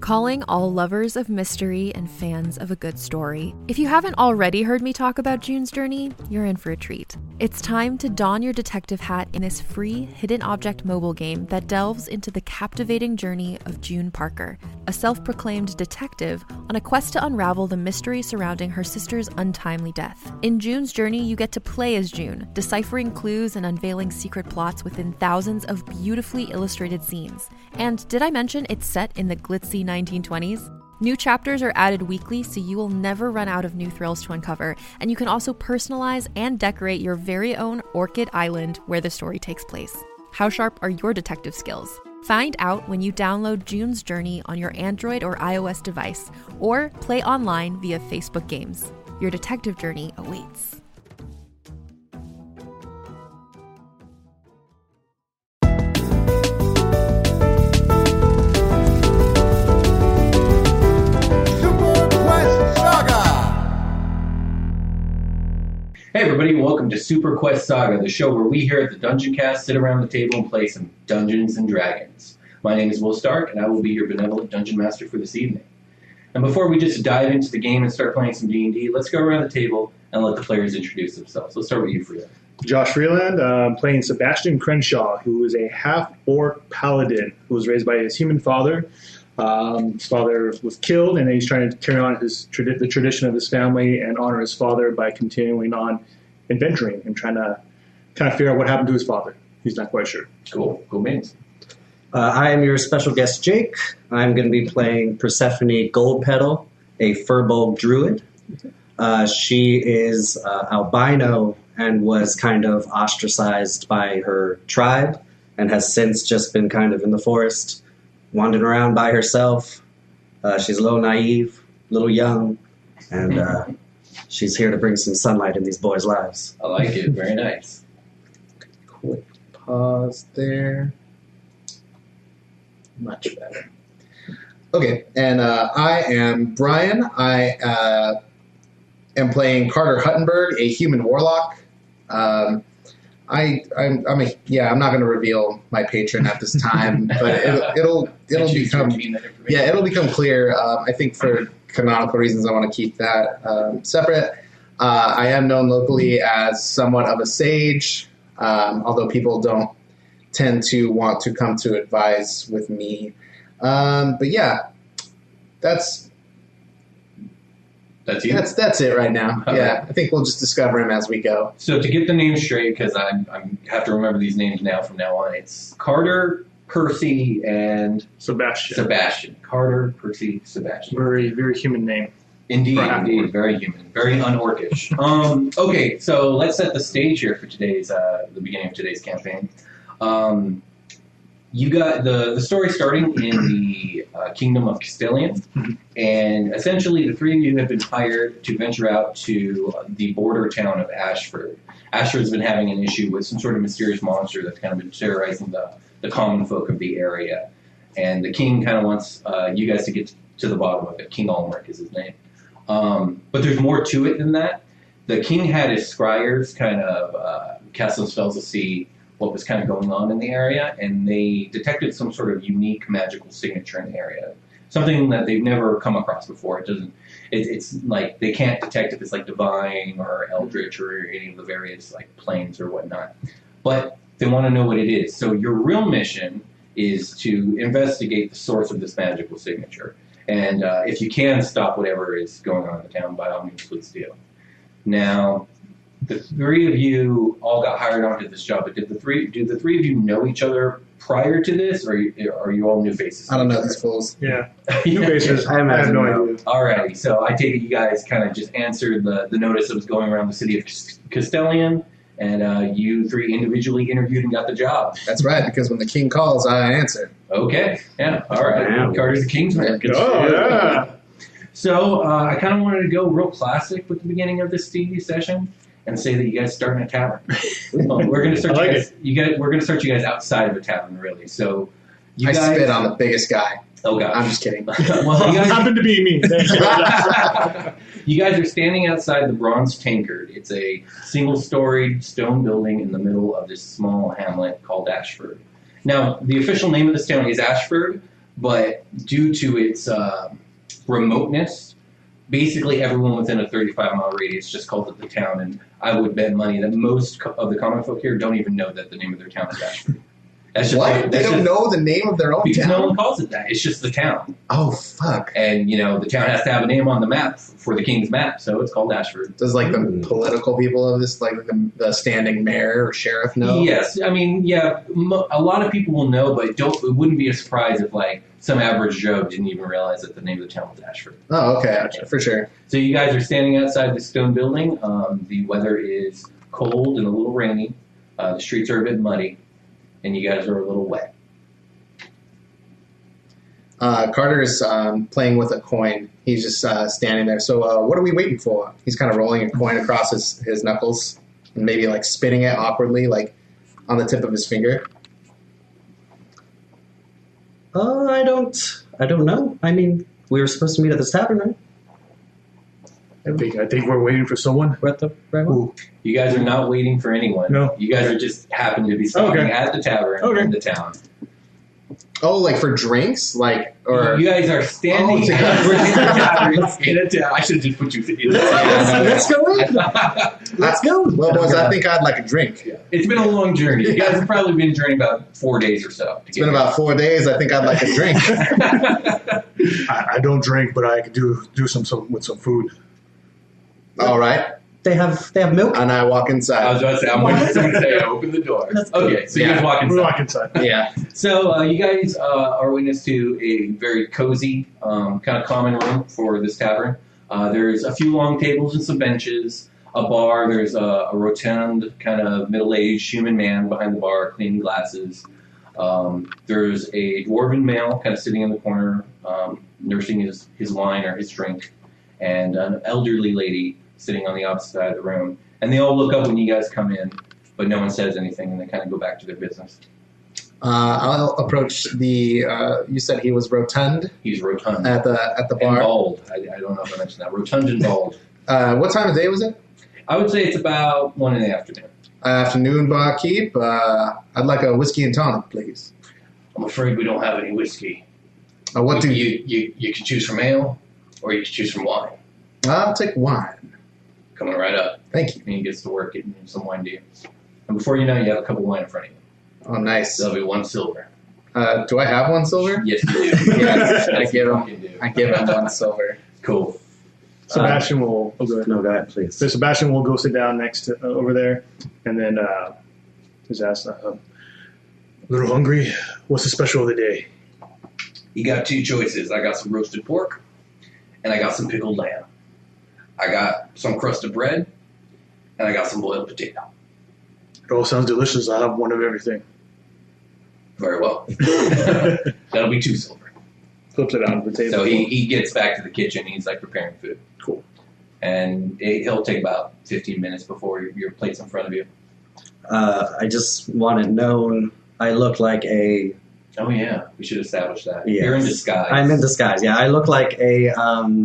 Calling all lovers of mystery and fans of a good story. If you haven't already heard me talk about June's Journey, you're in for a treat. It's time to don your detective hat in this free hidden object mobile game that delves into the captivating journey of June Parker, a self-proclaimed detective on a quest to unravel the mystery surrounding her sister's untimely death. In June's Journey, you get to play as June, deciphering clues and unveiling secret plots within thousands of beautifully illustrated scenes. And did I mention it's set in the glitzy 1920s? New chapters are added weekly, so you will never run out of new thrills to uncover, and you can also personalize and decorate your very own Orchid Island where the story takes place. How sharp are your detective skills? Find out when you download June's Journey on your Android or iOS device, or play online via Facebook Games. Your detective journey awaits. Hey everybody, welcome to Super Quest Saga, the show where we here at the Dungeon Cast sit around the table and play some Dungeons and Dragons. My name is Will Stark, and I will be your benevolent Dungeon Master for this evening. And before we just dive into the game and start playing some D&D, let's go around the table and let the players introduce themselves. Let's start with you, Freeland. Josh Freeland, playing Sebastian Crenshaw, who is a half-orc paladin who was raised by his human father. His father was killed, and he's trying to carry on the tradition of his family and honor his father by continuing on adventuring and trying to kind of figure out what happened to his father. He's not quite sure. Cool beans. I am your special guest, Jake. I'm going to be playing Persephone Goldpetal, a Firbolg druid. She is albino and was kind of ostracized by her tribe and has since just been kind of in the forest, wandering around by herself. She's a little naive, a little young, and she's here to bring some sunlight in these boys' lives. I like it. Very nice. Quick pause there. Much better. Okay, and I am Brian. I am playing Carter Huttenberg, a human warlock. I'm not going to reveal my patron at this time, but it'll become clear. I think for canonical reasons, I want to keep that separate. I am known locally as somewhat of a sage, although people don't tend to want to come to advise with me. But yeah, that's you? That's it right now. Okay. Yeah, I think we'll just discover him as we go. So to get the names straight, because I have to remember these names now from now on, it's Carter, Percy, and Sebastian. Carter, Percy, Sebastian. Very, very human name. Indeed, very human, very unorcish. Okay, so let's set the stage here for today's the beginning of today's campaign. You got the story starting in the Kingdom of Castellian, and essentially the three of you have been hired to venture out to the border town of Ashford. Ashford's been having an issue with some sort of mysterious monster that's kind of been terrorizing the common folk of the area, and the king kind of wants you guys to get to the bottom of it. King Ulmric is his name. But there's more to it than that. The king had his scryers kind of cast some spells to see what was kind of going on in the area, and they detected some sort of unique magical signature in the area. Something that they've never come across before. It's like they can't detect if it's like divine or eldritch or any of the various like planes or whatnot. But they want to know what it is. So your real mission is to investigate the source of this magical signature. And if you can stop whatever is going on in the town, by all means, please do. Now, the three of you all got hired onto this job, but do the three of you know each other prior to this, or are you all new faces? I don't know these fools. Yeah, new faces. I have no idea. Alrighty, so I take it you guys kind of just answered the notice that was going around the city of Castellian, and you three individually interviewed and got the job. That's right, because when the king calls, I answer. Okay, yeah, all right. Wow. Carter's the king's man. Yeah. So I kind of wanted to go real classic with the beginning of this D&D session and say that you guys start in a tavern. We're going to start we're going to start you guys outside of a tavern, really. So I spit on the biggest guy. Oh god, I'm just kidding. Well, you guys happened to be me. You guys are standing outside the Bronze Tankard. It's a single-storied stone building in the middle of this small hamlet called Ashford. Now, the official name of this town is Ashford, but due to its remoteness, basically everyone within a 35-mile radius just calls it the town, and I would bet money that most of the common folk here don't even know that the name of their town is Ashford. That's just What? They don't know the name of their own because town? no one calls it that. It's just the town. Oh, fuck. And, the town has to have a name on the map for the king's map, so it's called Ashford. Does, the political people of this, the standing mayor or sheriff know? Yes. I mean, yeah, a lot of people will know, but it wouldn't be a surprise if, some average Joe didn't even realize that the name of the town was Ashford. Oh, okay. For sure. So you guys are standing outside the stone building. The weather is cold and a little rainy. The streets are a bit muddy, and you guys are a little wet. Carter's playing with a coin. He's just standing there. So what are we waiting for? He's kind of rolling a coin across his knuckles and maybe spinning it awkwardly, on the tip of his finger. I don't know. I mean, we were supposed to meet at this tavern, right? I think we're waiting for someone. We're at the right one. Ooh. You guys are not waiting for anyone. No. You guys are just happen to be stopping at the tavern in the town. Oh, for drinks? Or You guys are standing Oh, at the town. I should have just put you in the town. Let's go in. Let's go. Well, boys, I think I'd like a drink. It's been a long journey. You guys have probably been journeying about 4 days or so. It's been about 4 days. I think I'd like a drink. I don't drink, but I could do some with some food. All right. They have milk. And I walk inside. I was about to say, I'm waiting for someone to say, open the door. Okay, so you guys walk We inside. walk inside. Yeah. So you guys are witness to a very cozy, kind of common room for this tavern. There's a few long tables and some benches, a bar. There's a rotund, kind of middle-aged human man behind the bar cleaning glasses. There's a dwarven male kind of sitting in the corner, nursing his wine or his drink, and an elderly lady sitting on the opposite side of the room. And they all look up when you guys come in, but no one says anything, and they kind of go back to their business. I'll approach the. You said he was rotund He's rotund. at the And bar. bald. I don't know if I mentioned that. Rotund and bald. What time of day was it? I would say it's about 1 in the afternoon. Afternoon, barkeep. I'd like a whiskey and tonic, please. I'm afraid we don't have any whiskey. What do You can choose from ale, or you can choose from wine. I'll take wine. Coming right up. Thank you. And he gets to work getting some wine to you. And before you know it, you have a cup of wine in front of you. Oh, nice. There'll be 1 silver. Do I have 1 silver? Yes, you do. Yes, I Yes, give you him. fucking do. I give him 1 silver. Cool. Sebastian will. Oh, go ahead. No, go ahead, please. So Sebastian will go sit down next to over there, and then just ask, "A little hungry? What's the special of the day?" You got 2 choices. I got some roasted pork, and I got some pickled lamb. I got some crust of bread, and I got some boiled potato. It all sounds delicious. I'll have one of everything. Very well. That'll be 2 silver. Flips it out on the table. So he gets back to the kitchen. He's preparing food. Cool. And he'll take about 15 minutes before your plate's in front of you. I just want it known I look like a. Oh yeah, we should establish that. Yes. You're in disguise. I'm in disguise. Yeah, I look like a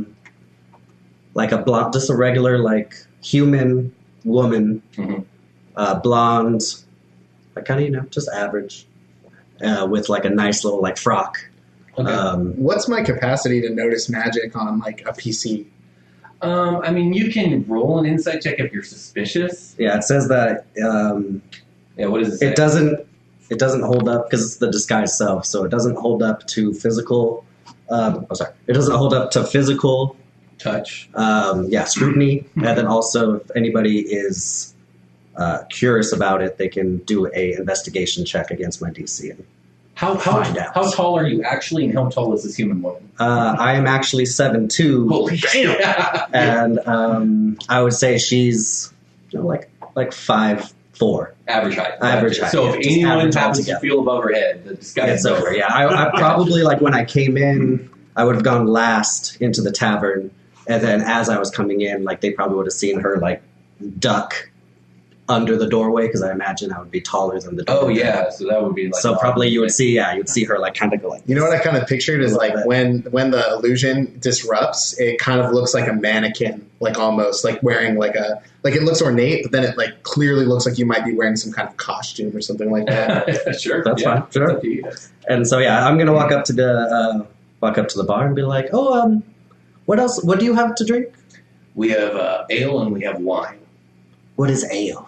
blonde, just a regular human woman, blonde, kind of just average, with a nice little frock. Okay. What's my capacity to notice magic on a PC? I mean, you can roll an insight check if you're suspicious. Yeah, it says that Yeah, what does it say? it doesn't hold up because it's the disguise self, so it doesn't hold up to physical. It doesn't hold up to physical Touch. scrutiny, and then also if anybody is curious about it, they can do a investigation check against my DC. And How tall are you actually, and how tall is this human woman? I am actually 7'2", Holy shit! and I would say she's like 5'4". Average height. Average height, So yeah, if just anyone average happens to altogether. feel above her head, the disguise It's over. Yeah, I probably when I came in, I would have gone last into the tavern, and then as I was coming in, they probably would have seen her duck under the doorway because I imagine I would be taller than the doorway. Oh yeah, so that would be like. So probably you would see her like kind of go like. You know what I kind of pictured is like when the illusion disrupts, it kind of looks like a mannequin, like almost like wearing like it looks ornate, but then it like clearly looks like you might be wearing some kind of costume or something like that. Sure, that's fine. Sure. And so I'm gonna walk up to the bar and be like, oh, what else? What do you have to drink? We have ale and we have wine. What is ale?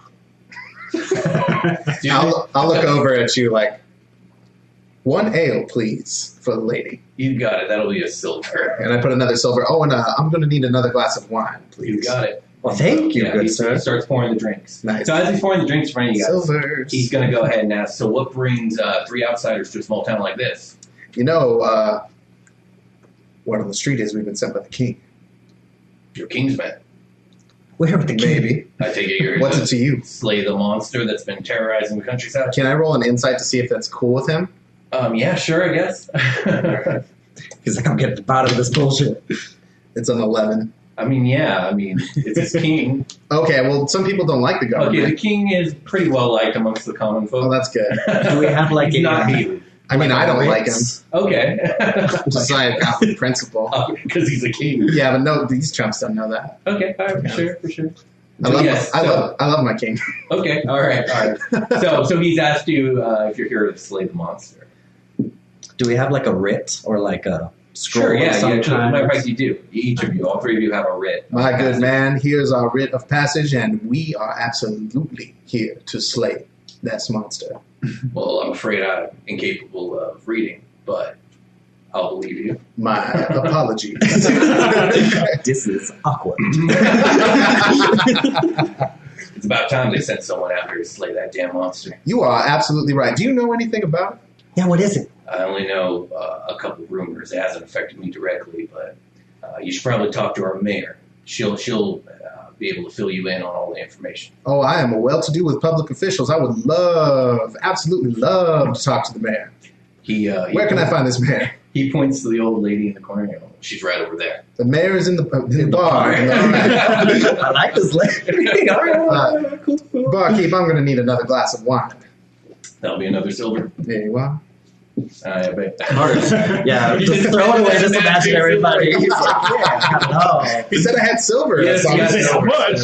I'll look over at you like, 1 ale, please, for the lady. You got it. That'll be a silver. And I put another silver. Oh, and I'm going to need another glass of wine, please. You got it. Well, thank you, good he sir. starts pouring the drinks. Nice. So as he's pouring the drinks in front of you guys, Silvers. he's going to go ahead and ask, so what brings 3 outsiders to a small town like this? You know, word on the street is we've been sent by the king. You're Kingsmen. Where are the Maybe. I take it you're What's it to you? slay the monster that's been terrorizing the countryside? Can I roll an insight to see if that's cool with him? Yeah, sure, I guess. He's like, I'm getting to the bottom of this bullshit. It's an 11. It's his king. Okay, well, some people don't like the government. Okay, the king is pretty well liked amongst the common folk. Oh, that's good. Do we have like He's not hated. I mean, I don't like him. Okay. Just like out of principle. Because he's a king. Yeah, but no, these chumps don't know that. Okay, all right, for sure. I love my king. Okay, all right. So he's asked you if you're here to slay the monster. Do we have like a writ or like a scroll? Sure, yeah. Matter of fact, you do. Each of you, all 3 of you have a writ. My good man, here's our writ of passage, and we are absolutely here to slay that monster. Well, I'm afraid I'm incapable of reading, but I'll believe you. My apologies. This is awkward. It's about time they sent someone out here to slay that damn monster. You are absolutely right. Do you know anything about it? Yeah, what is it? I only know a couple of rumors. It hasn't affected me directly, but you should probably talk to our mayor. She'll be able to fill you in on all the information. Oh, I am well-to-do with public officials. I would absolutely love to talk to the mayor. Where can I find this mayor? He points to the old lady in the corner. She's right over there. The mayor is in the bar. I like this lady. Cool. Barkeep, I'm going to need another glass of wine. That'll be another silver. There you are. I bet. Yeah, just throw it away. Just imagine everybody. He's like, no. He said I had silver. Yes, so much.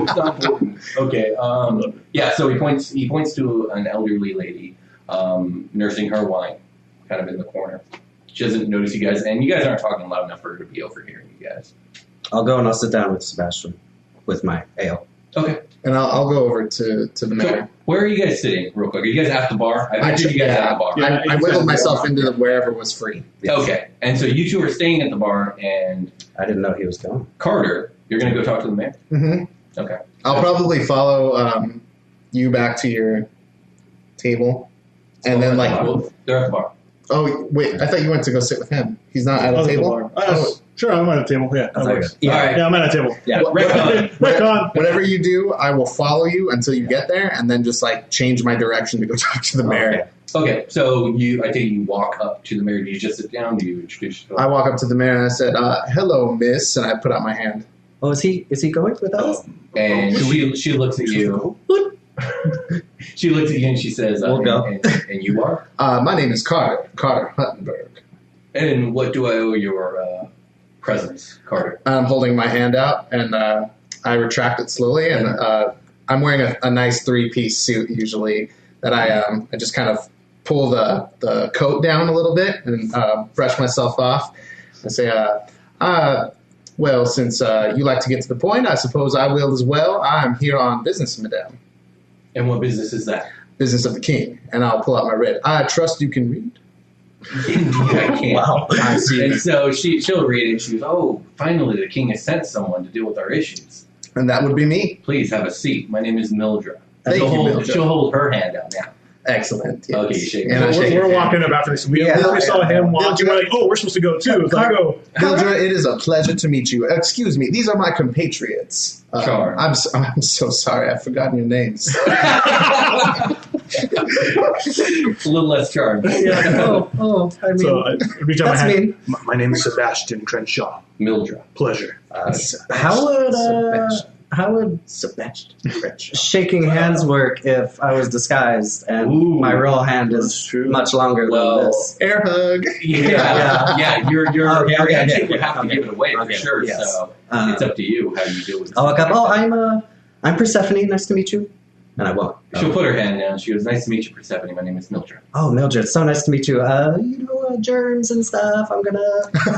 Okay. So he points to an elderly lady nursing her wine, kind of in the corner. She doesn't notice you guys, and you guys aren't talking loud enough for her to be overhearing you guys. I'll go and I'll sit down with Sebastian with my ale. Okay. And I'll go over to the mayor. So, where are you guys sitting, real quick? Are you guys at the bar? I pictured you guys at the bar. Yeah. I wiggled myself into wherever was free. Okay. And so you 2 are staying at the bar, and I didn't know he was going. Carter, you're going to go talk to the mayor? Mm-hmm. Okay. I'll probably follow you back to your table. And then, like... They're at the bar. Oh, wait. I thought you went to go sit with him. He's not at a table? Sure, I'm at a table. Yeah, that works. Yeah. All right. Yeah, I'm at a table. Yeah. Retcon. Whatever you do, I will follow you until you get there, and then just like change my direction to go talk to the mayor. Okay, so I think you walk up to the mayor. Do you just sit down? Do you introduce yourself? I walk up to the mayor and I said, "Hello, miss," and I put out my hand. Oh, is he going with us? And she looks at you. She looks at you and she says, We'll go. And you are? My name is Carter Huttenberg. And what do I owe your presence, Carter? I'm holding my hand out, and I retract it slowly, and I'm wearing a nice 3-piece suit usually that I just kind of pull the coat down a little bit and brush myself off. I say, well, since you like to get to the point, I suppose I will as well. I'm here on business, madame. And what business is that? Business of the king. And I'll pull out my writ. I trust you can read. I can't. Wow. I see. And so she'll read it. She goes, oh, finally the king has sent someone to deal with our issues. And that would be me. Please have a seat. My name is Mildred. Mildred. She'll hold her hand out now. Excellent. Yes. Okay, you shake And I shake We're your walking hand. up after this. We saw him walking. We're like, oh, we're supposed to go too. It's like, oh. Mildred, it is a pleasure to meet you. Excuse me, these are my compatriots. Sure. I'm so sorry, I've forgotten your names. A little less charmed. I mean, So I reach out my that's hand. mean. My name is Sebastian Crenshaw. Mildred. Pleasure. How would How would Sebastian Crenshaw. shaking hands work if I was disguised and Ooh, my real hand that's is true. much longer Well, than this? Air hug. Yeah. Your Okay, handshake okay, would have to okay. give it away for Okay, sure. yes. So Uh, it's up to you how you deal with it. I'll walk up. Oh, I'm Persephone. Nice to meet you. And I won't. She'll put her hand down. She goes, "Nice to meet you, Persephone. My name is Mildred." Oh, Mildred, so nice to meet you. Germs and stuff. I'm gonna.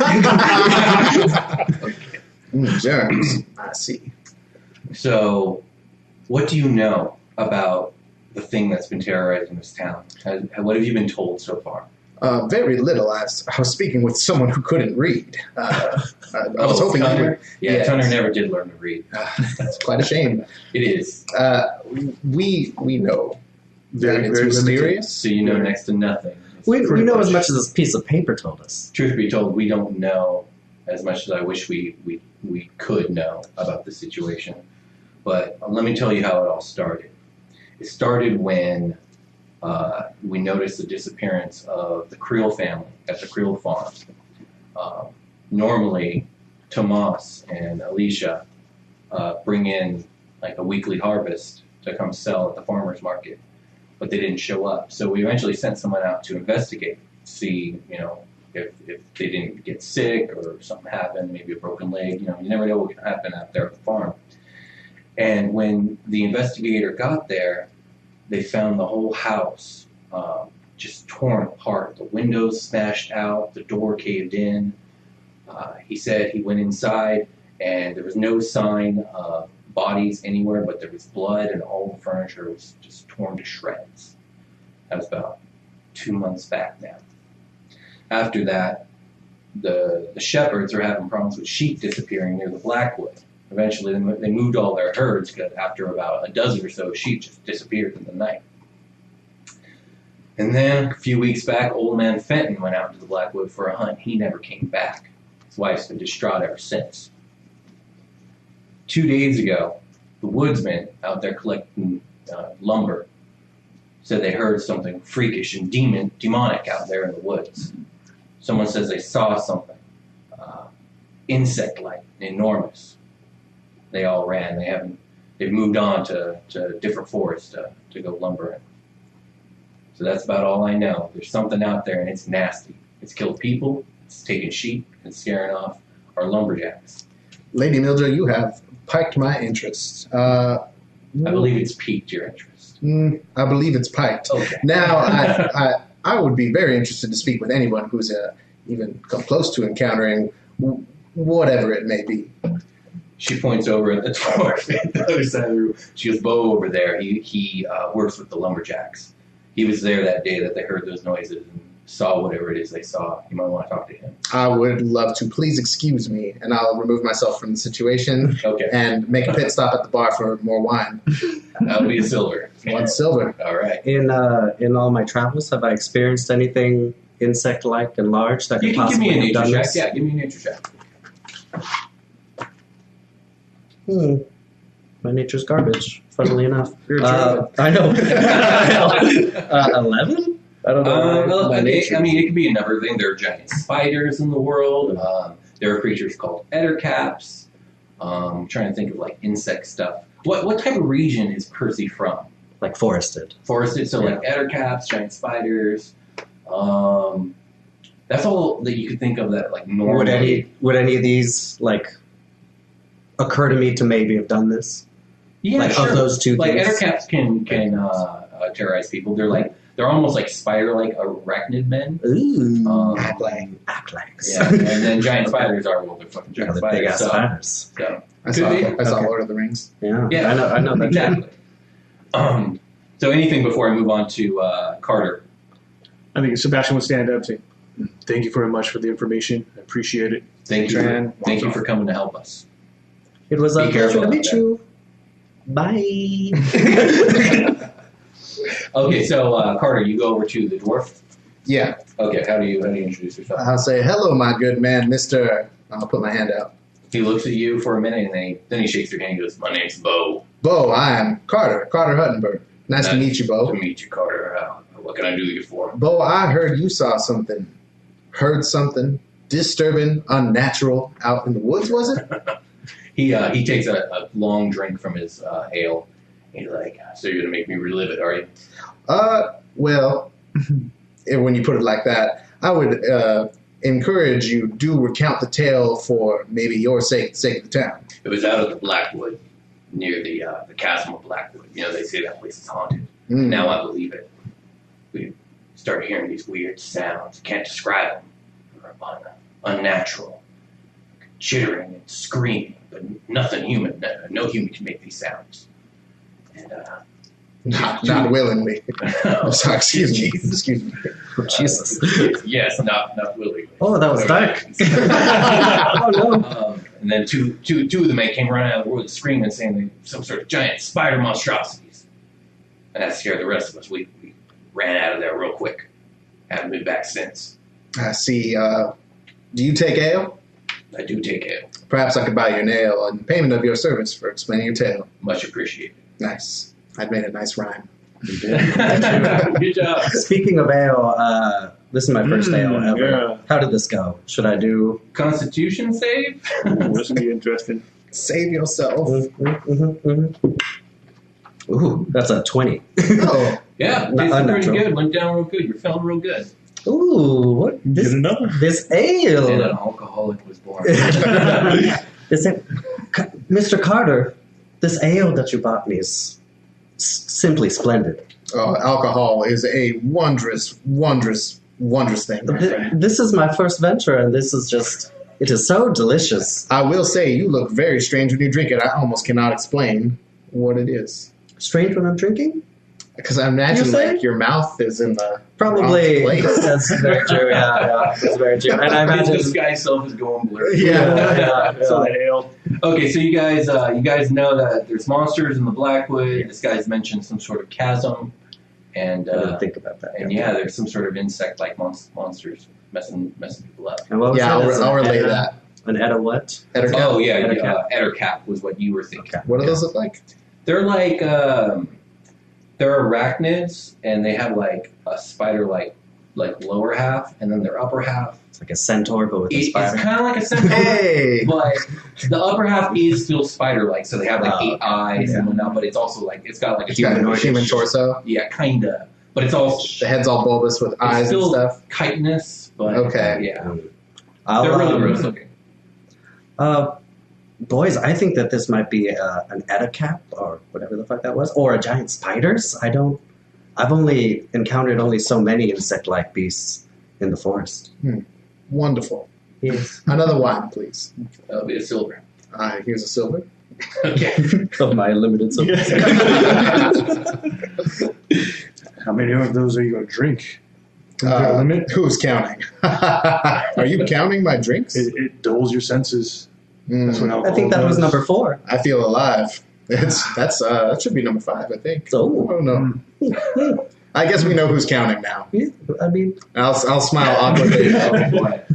Germs. I see. So, what do you know about the thing that's been terrorizing this town? What have you been told so far? Very little. I was speaking with someone who couldn't read. I was hoping you Tunner? would. Yeah, Yes. Tunner never did learn to read. That's quite a shame. It is. We know Very, that it's very limited. mysterious. So you know next to nothing. We Pretty know as much. much as this piece of paper told us. Truth be told, we don't know as much as I wish we could know about the situation. But let me tell you how it all started. It started when we noticed the disappearance of the Creel family at the Creel farm. Normally, Tomas and Alicia bring in like a weekly harvest to come sell at the farmer's market, but they didn't show up. So we eventually sent someone out to investigate, see, if they didn't get sick or something happened, maybe a broken leg. You never know what can happen out there at the farm. And when the investigator got there, they found the whole house just torn apart. The windows smashed out, the door caved in. He said he went inside and there was no sign of bodies anywhere, but there was blood and all the furniture was just torn to shreds. That was about 2 months back now. After that, the shepherds are having problems with sheep disappearing near the Blackwood. Eventually, they moved all their herds because after about a dozen or so sheep just disappeared in the night. And then a few weeks back, old man Fenton went out to the Blackwood for a hunt. He never came back. His wife's been distraught ever since. 2 days ago, the woodsman out there collecting lumber said they heard something freakish and demonic out there in the woods. Someone says they saw something insect-like, enormous. They all ran. They've moved on to different forests to go lumbering. So that's about all I know. There's something out there and it's nasty. It's killed people, it's taken sheep, and scaring off our lumberjacks. Lady Mildred, you have piqued my interest. I believe it's piqued your interest. I believe it's piked. Okay. Now, I would be very interested to speak with anyone who's even come close to encountering whatever it may be. She points over at the dwarf at the other side of the room. She goes, Bo over there, he works with the lumberjacks. He was there that day that they heard those noises and saw whatever it is they saw. You might want to talk to him. I would love to. Please excuse me, and I'll remove myself from the situation Okay. and make a pit stop at the bar for more wine. That'll be a silver. 1 silver. All right. In all my travels, have I experienced anything insect-like and large that You could can give possibly me a have nature done check. this? Yeah, give me a nature check. My nature's garbage, funnily enough. You're a German. I know. 11? I don't know. Well, my okay, nature. I mean, it could be another thing. There are giant spiders in the world. There are creatures called ettercaps. I'm trying to think of like insect stuff. What type of region is Percy from? Like forested. Forested, so like ettercaps, giant spiders. That's all that you could think of that like normally. Would any of these like occur to me to maybe have done this? Yeah, like sure. of those two Like things? ettercaps can terrorize people. They're almost like spider-like arachnid men. Ooh. Acklang. Acklax. Yeah, and then giant spiders are they're fucking Yeah, giant the spiders. big ass So, spiders. I Could saw be. Okay. Lord of the Rings. Yeah. Yeah. I know that. exactly. So anything before I move on to Carter? I think Sebastian would stand up and say, thank you very much for the information. I appreciate it. Thank you. Tran, Thank you for coming to help us. It was a Be pleasure careful to out meet there. you. Bye. Okay, so Carter, you go over to the dwarf. Yeah. Okay, how do you introduce yourself? I'll say, hello, my good man, Mr. I'll put my hand out. He looks at you for a minute and then he shakes your hand and goes, "My name's Bo. Bo, I am Carter Huttenberg. Nice to meet you, To Bo. meet you, Carter. What can I do you for?" Bo, I heard you saw something, heard something disturbing, unnatural out in the woods, was it? He takes a long drink from his ale. He's like, so you're gonna make me relive it, are you? Well, when you put it like that, I would encourage you do recount the tale for maybe your sake of the town. It was out of the Blackwood, near the Chasm of Blackwood. You know, they say that place is haunted. Now I believe it. We started hearing these weird sounds. Can't describe them. They're unnatural. Chittering and screaming, but nothing human. No human can make these sounds. And, not willingly. Sorry, excuse me. Oh, Jesus. Yes, not willingly. Oh, that was dark. Oh, no. And then two of the men came running out of the woods screaming, saying they some sort of giant spider monstrosities. And that scared the rest of us. We ran out of there real quick. Haven't been back since. I see. Do you take ale? I do take ale. Perhaps I could buy you an ale in payment of your service for explaining your tale. Much appreciated. Nice. I'd made a nice rhyme. Good job. Speaking of ale, this is my first ale ever. Yeah. How did this go? Should I do? Constitution save? This will be interesting. Save yourself. Ooh, that's a 20. Oh, Yeah, Not tasted pretty unnatural. good. Went down real good. You're feeling real good. Ooh, what? Get another. This And an ale. alcoholic was born. This a- Mr. Carter, this ale that you bought me is simply splendid. alcohol is a wondrous, wondrous, wondrous thing, my friend. This is my first venture, and this is just, it is so delicious. I will say you look very strange when you drink it. I almost cannot explain what it is. Strange when I'm drinking? Because I imagine You say? like your mouth is in the Probably. wrong place. That's very true, yeah, that's very true. And I imagine... This guy's self is going blurry. Yeah. So that ale. Okay, so you guys know that there's monsters in the Blackwood. This guy's mentioned some sort of chasm, and I didn't think about that. and yeah, there's some sort of insect-like monsters messing people up. And what was Yeah, that? I'll relay that. An Edda what? Ettercap. Oh yeah, Ettercap. Ettercap was what you were thinking. What do those look like? They're like they're arachnids, and they have like a spider-like lower half, and then their upper half. It's like a centaur, but with a It's spider. kind of like a centaur. Hey! But the upper half is still spider-like, so they have like 8 eyes yeah. and whatnot. But it's also like it's got like a It's got a humanoid human torso. Yeah, kinda. But it's all The head's all bulbous with eyes and still stuff. chitinous. But Okay. yeah, I'll, they're really gross looking. Boys, I think that this might be an Ettercap or whatever the fuck that was, or a giant spiders. I've only encountered only so many insect-like beasts in the forest. Wonderful. Yes. Another wine, please. That'll be a silver. Here's a silver. Okay. Of my limited supply. How many of those are you going to drink? Is there a limit? Who's counting? Are you counting my drinks? It dulls your senses. That's what Mm, alcohol I think that was does. number 4. I feel alive. That should be number 5, I think. So, Oh no. I guess we know who's counting now. yeah, I mean, I'll smile awkwardly. Oh, boy.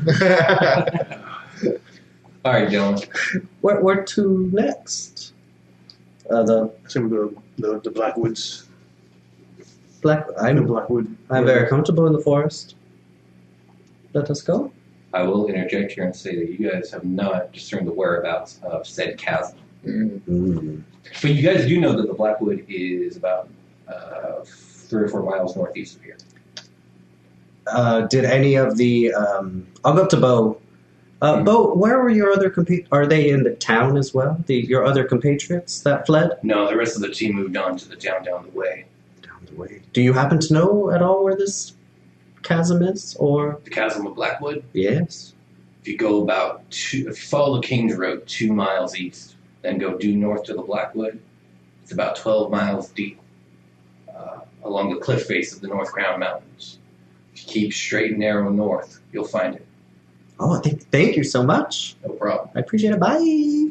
All right, gentlemen. where to next? The I think we go to the Blackwoods. black. The I'm Blackwood. very comfortable in the forest. Let us go. I will interject here and say that you guys have not discerned the whereabouts of said chasm. Mm. But you guys do know that the Blackwood is about 3 or 4 miles northeast of here. Did any of the? I'll go up to Bo. Bo, where were your other Are they in the town as well? Your other compatriots that fled No, the rest of the team moved on to the town down the way. down the way. Do you happen to know at all where this chasm is? Or The chasm of Blackwood. yes, If you go if you follow the King's Road 2 miles east, then go due north to the Blackwood, it's about 12 miles deep along the cliff face of the North Crown Mountains. If you keep straight and narrow north, you'll find it. oh, thank you so much. No problem. I appreciate it. Bye.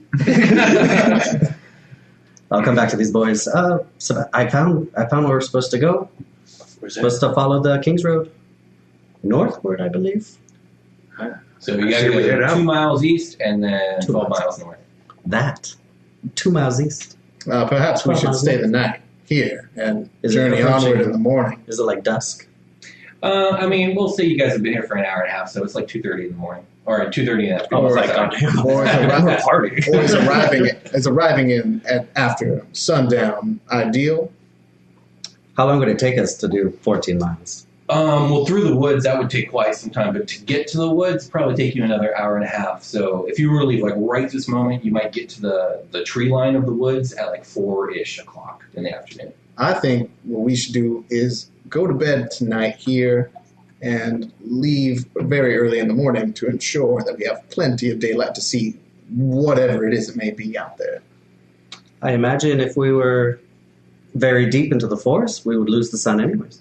I'll come back to these boys. So I found where we're supposed to go. Where's Supposed to follow the King's Road northward, I believe. So you got to Head go out. 2 miles east and then 2 12 miles. miles north. That 2 miles east. Perhaps we should stay the night here and Is it journey approaching- onward in the morning. Is it like dusk? I mean, we'll say you guys have been here for an hour and a half, so it's like 2:30 in the morning. Or 2:30 in the afternoon. Oh, right, goddamn. Or it's party. Or is arriving in after sundown ideal? How long would it take us to do 14 miles? Well, through the woods, that would take quite some time. But to get to the woods, probably take you another hour and a half. So if you were to leave like right this moment, you might get to the tree line of the woods at like 4-ish o'clock in the afternoon. I think what we should do is go to bed tonight here and leave very early in the morning to ensure that we have plenty of daylight to see whatever it is it may be out there. I imagine if we were very deep into the forest, we would lose the sun anyways.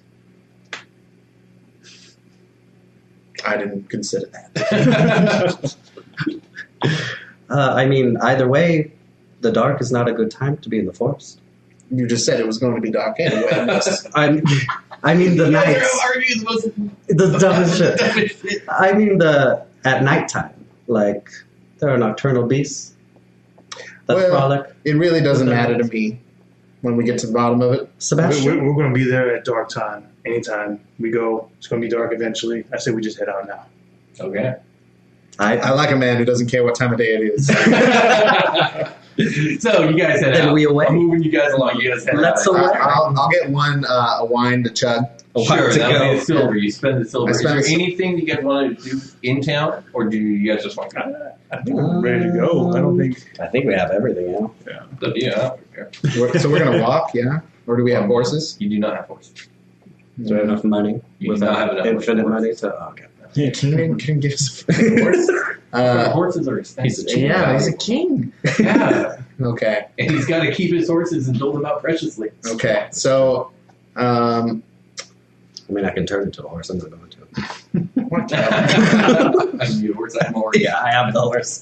I didn't consider that. I mean, either way, the dark is not a good time to be in the forest. You just said it was going to be dark anyway. I mean the nights. The dumbest shit. I mean at nighttime. Like, there are nocturnal beasts that frolic. It really doesn't matter to me when we get to the bottom of it. Sebastian? We're going to be there at dark time. Anytime we go, it's going to be dark eventually. I say we just head out now. Okay. I like a man who doesn't care what time of day it is. So you guys head Then out. we away. I'm moving you guys along. You guys head Let's out. away. I'll get a wine to chug. Sure, to that'll go. be a silver. You spend the silver. I Is spend there the sil- anything you guys want to do in town, or do you guys just want to I think we're ready to go. I don't think. I think we have everything, yeah. go? Yeah, okay. So we're going to walk, yeah? Or do we have horses? You do not have horses. Do we have enough money? You do not have enough infinite money. money to... Oh, okay. Yeah, King can give us a horse. Horses are expensive. He's a king. Yeah, Okay. and he's got to keep his horses and build them out preciously. Okay. So, I mean, I can turn into a horse. I'm not going to. what the- I'm your horse. I'm a horse. Yeah, I have the horse.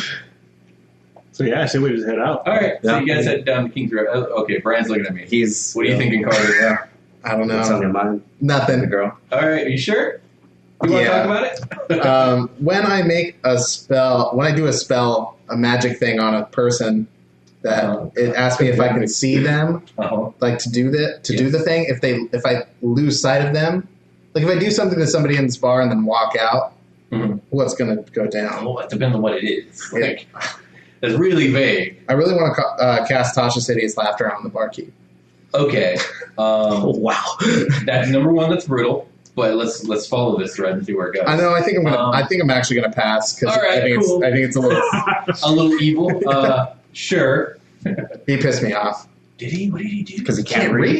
So yeah, I say we just head out. All right. So Yeah. you guys head down to King's Road. Oh, okay, Brian's looking at me. He's... What are you thinking, Carter? I don't What's on your know. mind, the Nothing. girl? All right. Are you sure? You want to Yeah. talk about it? When I make a spell, when I do a spell, a magic thing on a person, that it asks me if I can see them, Uh-huh. like to do the thing. If I lose sight of them, like if I do something to somebody in this bar and then walk out, Mhm. what's gonna go down? Well, it depends on what it is. Like, that's really vague. I really want to cast Tasha's Hideous Laughter on the barkeep. Okay. Oh, wow. That's number one. That's brutal. But let's follow this thread and see where it goes. I know. I think I'm Um, actually gonna pass because all right, I think cool. it's a little. A little evil. Sure. He pissed me off. Did he? What did he do? Because he can't read.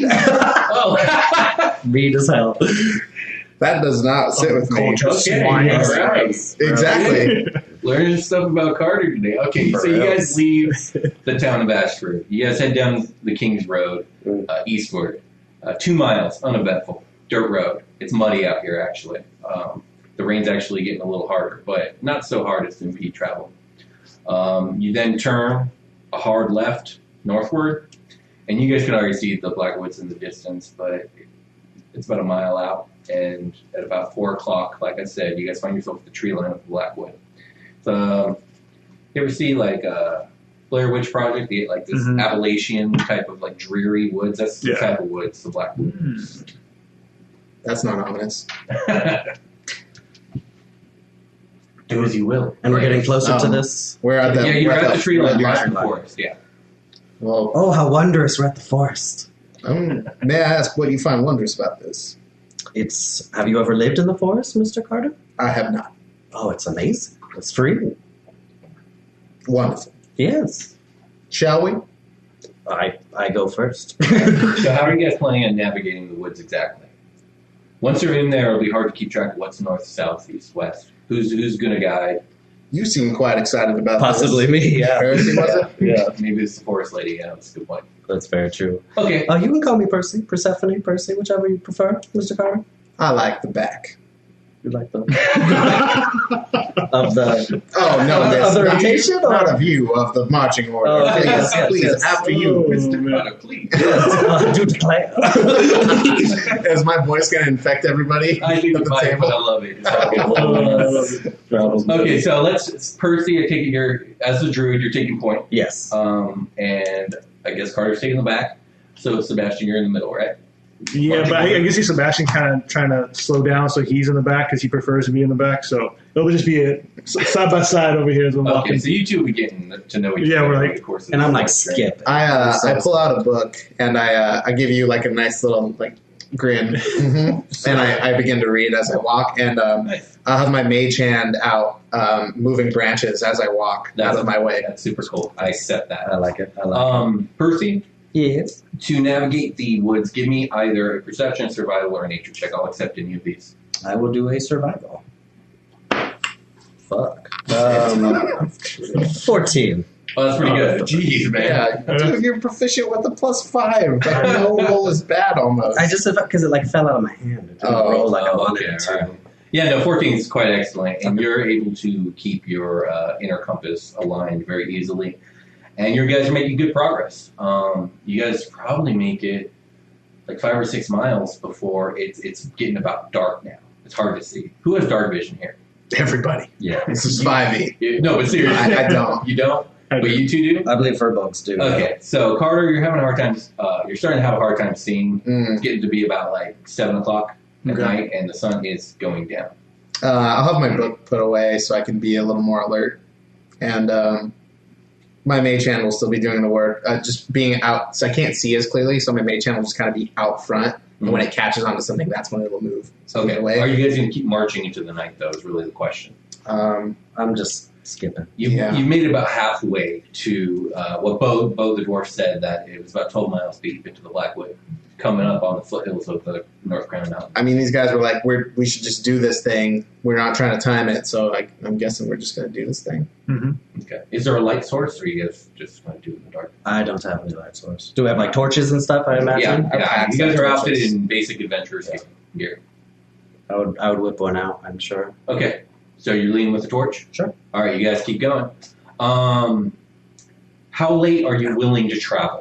Oh. Read as hell. That does not sit with me. Okay. Swine. All right. Exactly. Learning stuff about Carter today. Okay, so you guys leave the town of Ashford. You guys head down the King's Road, eastward. 2 miles, uneventful, dirt road. It's muddy out here, actually. The rain's actually getting a little harder, but not so hard as to impede travel. You then turn a hard left northward, and you guys can already see the Blackwoods in the distance, but it's about a mile out. And at about 4 o'clock, like I said, you guys find yourself at the tree line of the Blackwood. You ever see like Blair Witch Project? They get like this Appalachian type of like dreary woods. That's the type of woods the Blackwood. That's not ominous. Do as you will. And we're getting closer to Um, this. We're at the Yeah, you're at the tree line. You're line. at the forest. Yeah. Well, Oh, how wondrous we're at the forest. may I ask what you find wondrous about this? It's... Have you ever lived in the forest, Mr. Carter? I have not. Oh, it's amazing. It's free. Wonderful. Yes. Shall we? I go first. So how are you guys planning on navigating the woods exactly? Once you're in there, it'll be hard to keep track of what's north, south, east, west. Who's going to guide? You seem quite excited about Possibly this. me, yeah. Heresy, was it? Yeah, Maybe it's the forest lady. Yeah, that's a good point. that's very true. Okay. You can call me Percy, Persephone, Percy, whichever you prefer, Mr. Carter. I like the back. You like the... of the... Oh, no. Of That's the not, rotation? not a view of the marching order. Oh, please, yes, please, yes. after you. Mr. Carter, please. Do declare. Is my voice going to infect everybody I think at it's the fine, but I table? love it. It's all good. Okay, so Percy, I take it as the druid, you're taking point. Yes. And I guess Carter's taking the back. So Sebastian, you're in the middle, right? Yeah, but I can see Sebastian kind of trying to slow down so he's in the back because he prefers to be in the back. So it'll just be a side by side over here as we're walking. Okay, so you two will be getting to know each other. Yeah, we're over like, the course of And the I'm like, semester. skip. I pull out a book and I give you like a nice little like grin, and I begin to read as I walk. And Nice. I'll have my mage hand out, moving branches as I walk out of my way. That's super cool. I accept that. I like it. I like it. Percy, Yes. to navigate the woods, give me either a perception, survival, or a nature check. I'll accept any of these. I will do a survival. Fuck. 14. Oh, that's pretty good. Jeez, man. Yeah, dude, you're proficient with a +5. Like, no roll is bad almost. I just because it like fell out of my hand. It didn't roll like I wanted it to. Right. Yeah, no, 14 is quite excellent, and you're able to keep your inner compass aligned very easily. And you guys are making good progress. You guys probably make it like 5 or 6 miles before it's getting about dark now. It's hard to see. Who has dark vision here? Everybody. Yeah. This is 5e. No, but seriously. I don't. You don't? I But do. you two do? I believe furbolgs do. Okay, so Carter, you're having a hard time. You're starting to have a hard time seeing. It's getting to be about like 7 o'clock at Okay. night, and the sun is going down. I'll have my book put away so I can be a little more alert. And my mage hand will still be doing the work. Just being out, so I can't see as clearly, so my mage hand will just kind of be out front. And when it catches onto something, that's when it will move. So Okay. get away. Are you guys going to keep marching into the night, though, is really the question. I'm just skipping. You made it about halfway to what Bo the dwarf said, that it was about 12 miles deep into the Blackwood, coming up on the foothills of the North Crown Mountain. I mean, these guys were like, we should just do this thing. We're not trying to time it, so I'm guessing we're just going to do this thing. Okay. Is there a light source, or are you guys just going to do it in the dark? I don't have any light source. Do we have like torches and stuff? I imagine. Yeah. You guys are outfitted torches. in basic adventurers gear. I would whip one out. I'm sure. Okay. So you're leading with the torch? Sure. All right, you guys keep going. How late are you willing to travel?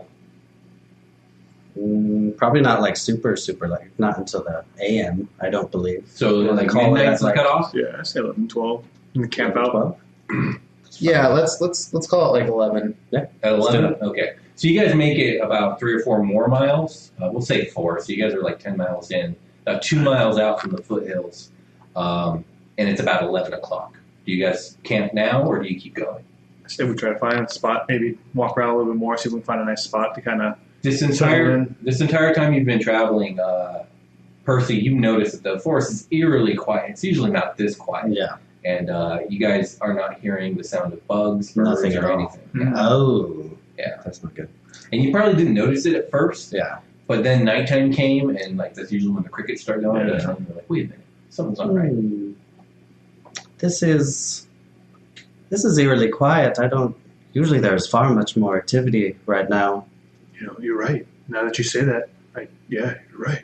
Probably not like super late. Not until the AM. I don't believe. So Well, like they call it midnight's the like- cutoff? Yeah, I say 11, 12. In the camp out. 12? Yeah, let's call it like 11. At Let's do 11? Okay. So you guys make it about 3 or 4 more miles. We'll say 4. So you guys are like 10 miles in. About 2 miles out from the foothills. And it's about 11 o'clock. Do you guys camp now, or do you keep going? I say we try to find a spot, maybe walk around a little bit more, see if we can find a nice spot to kind of. This entire time you've been traveling, Percy, you've noticed that the forest is eerily quiet. It's usually not this quiet. Yeah. And you guys are not hearing the sound of bugs, birds, Nothing at or all. anything. Mhm. Oh. Yeah. That's not good. And you probably didn't notice it at first. Yeah. But then nighttime came, and like that's usually when the crickets start going. Yeah. And you're like, wait a minute, something's not right. This is eerily quiet. I don't. Usually, there's far much more activity right now. You know, you're right. Now that you say that, yeah, you're right.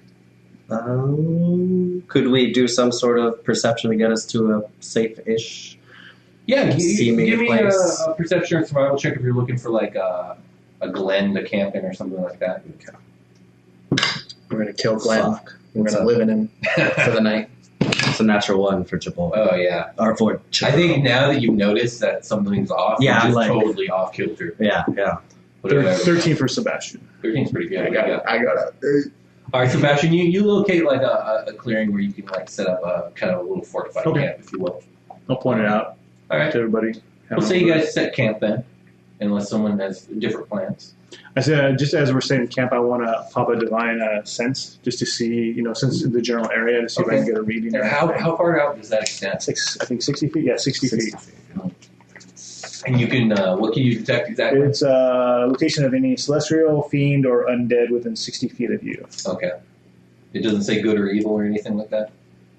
Could we do some sort of perception to get us to a safe-ish? Yeah, Seeming give me place. a perception or survival check if you're looking for like a glen to camp in or something like that. We're going to kill Glenn. Fuck. We're going to live in him for the night. It's a natural one for Chipotle. Oh yeah. Or for I Chipotle. think now that you've noticed that something's off, Yeah, you're just like- totally off kilter. Yeah. Whatever. 13 for Sebastian. 13's pretty good. I got it. All right, Sebastian, you locate like a clearing where you can like set up a kind of a little fortified Okay. camp, if you will. I'll point it out All right. to everybody. We'll say you guys set camp then, unless someone has different plans. I said, just as we're saying camp, I want to pop a divine sense just to see, since the general area, to see if I can get a reading. And how far out does that extend? I think 60 feet? Yeah, 60 feet. And you can, what can you detect exactly? It's a location of any celestial, fiend, or undead within 60 feet of you. Okay. It doesn't say good or evil or anything like that?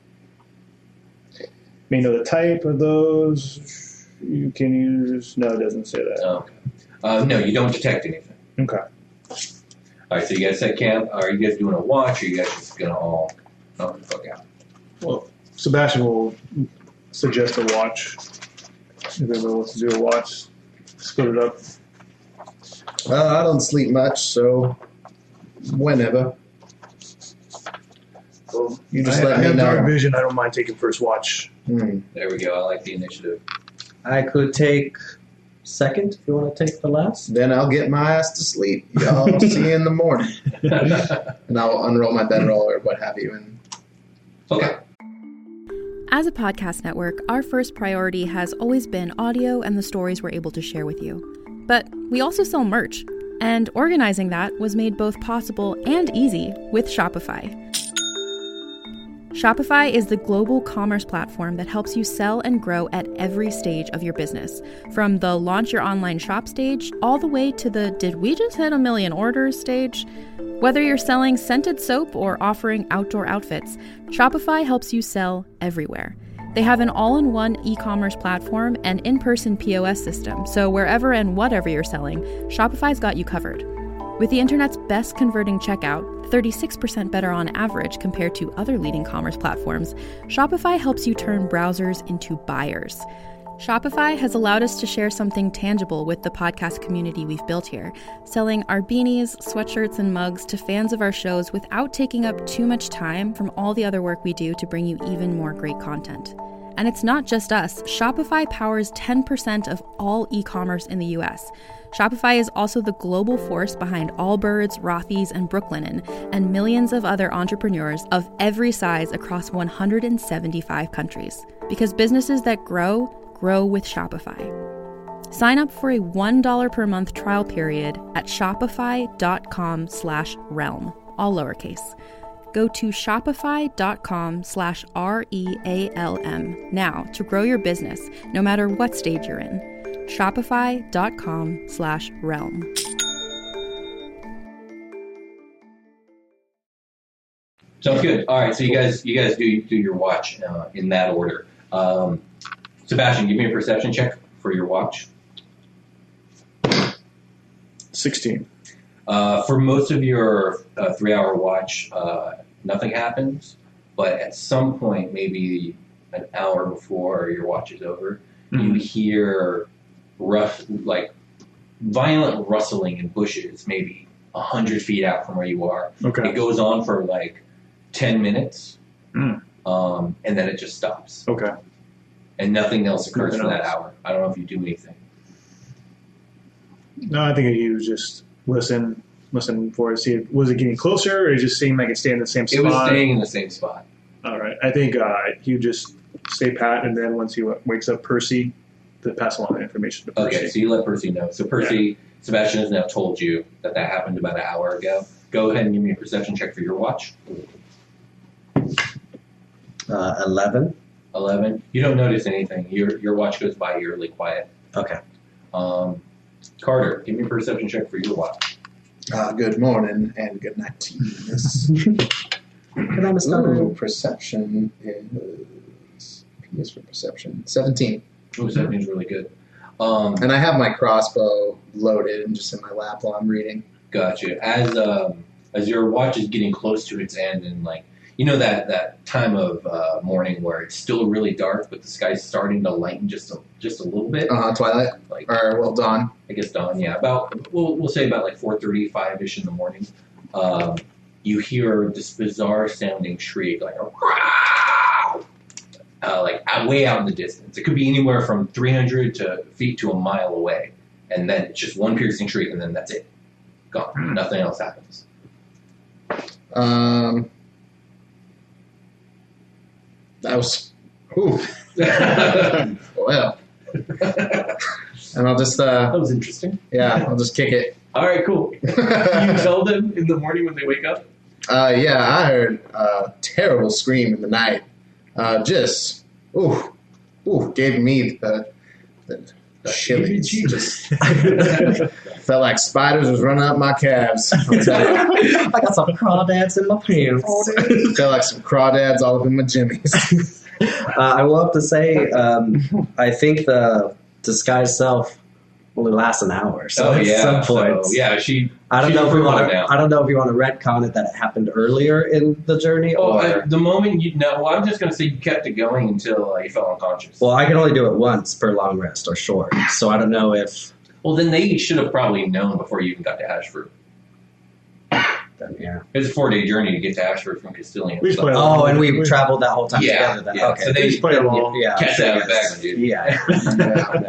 May know the type of those you can use. No, it doesn't say that. Oh, okay. No, you don't detect anything. Okay. All right, so you guys set camp. Are you guys doing a watch, or are you guys just going to all knock the fuck out? Well, Sebastian will suggest a watch. If everyone wants to do a watch, split it up. I don't sleep much, so whenever. Well, You just I let me have dark know. vision. I don't mind taking first watch. Hmm. There we go. I like the initiative. I could take second, if you want to take the last. Then I'll get my ass to sleep. Y'all see you in the morning. And I'll unroll my bedroll or what have you. And Okay. As a podcast network, our first priority has always been audio and the stories we're able to share with you. But we also sell merch, and organizing that was made both possible and easy with Shopify. Shopify is the global commerce platform that helps you sell and grow at every stage of your business, from the launch your online shop stage all the way to the did we just hit 1 million orders stage. Whether you're selling scented soap or offering outdoor outfits, Shopify helps you sell everywhere. They have an all-in-one e-commerce platform and in-person POS system, so wherever and whatever you're selling, Shopify's got you covered. With the internet's best converting checkout, 36% better on average compared to other leading commerce platforms, Shopify helps you turn browsers into buyers. Shopify has allowed us to share something tangible with the podcast community we've built here, selling our beanies, sweatshirts, and mugs to fans of our shows without taking up too much time from all the other work we do to bring you even more great content. And it's not just us. Shopify powers 10% of all e-commerce in the US. Shopify is also the global force behind Allbirds, Rothy's, and Brooklinen, and millions of other entrepreneurs of every size across 175 countries. Because businesses that grow with Shopify. Sign up for a $1 per month trial period at shopify.com/realm, all lowercase. Go to shopify.com/REALM now to grow your business, no matter what stage you're in. Shopify.com/realm. Sounds good. All right, so you guys do your watch in that order. Sebastian, give me a perception check for your watch. 16. For most of your 3-hour watch, nothing happens. But at some point, maybe an hour before your watch is over, you hear violent rustling in bushes, maybe 100 feet out from where you are. Okay. It goes on for 10 minutes, and then it just stops. Okay. And nothing else occurs for that else. hour. I don't know if you do anything. No, I think you just listen for it. See, was it getting closer, or it just seemed like it stayed in the same spot? It was staying in the same spot. All right. I think you just stay pat, and then once he wakes up Percy, to pass along the information to Percy. Okay, so you let Percy know. So Percy, Sebastian has now told you that happened about an hour ago. Go ahead and give me a perception check for your watch. 11. 11. You don't notice anything. Your watch goes by eerily quiet. Okay. Carter, give me a perception check for your watch. good morning and good night to you. Can I Ooh, perception is P is for perception. 17. Oh, 17 is really good. And I have my crossbow loaded and just in my lap while I'm reading. Gotcha. As your watch is getting close to its end, and that time of morning where it's still really dark, but the sky's starting to lighten just a little bit. Twilight, dawn. I guess dawn. Yeah, we'll say about 4:30, 5-ish in the morning. You hear this bizarre sounding shriek, like a way out in the distance. It could be anywhere from 300 feet to a mile away, and then it's just one piercing shriek, and then that's it. Gone. Nothing else happens. That was, well, and I'll just, that was interesting. Yeah, I'll just kick it. All right, cool. You tell them in the morning when they wake up? Yeah, I heard a terrible scream in the night. Gave me the shivers. Just felt like spiders was running up my calves. I'll tell you. I got some crawdads in my pants. Felt like some crawdads all up in my jimmies. I will have to say, I think the disguised self only lasts an hour. So at some point, I don't know if you want to retcon it that it happened earlier in the journey. The moment I'm just going to say you kept it going until you fell unconscious. Well, I can only do it once per long rest or short, so I don't know if. Well, then they should have probably known before you even got to Ashford. Yeah, it's a 4-day journey to get to Ashford from Castilian. And we traveled that whole time together. Then. Yeah. Okay, so they just played along. Catch that back, dude. Yeah.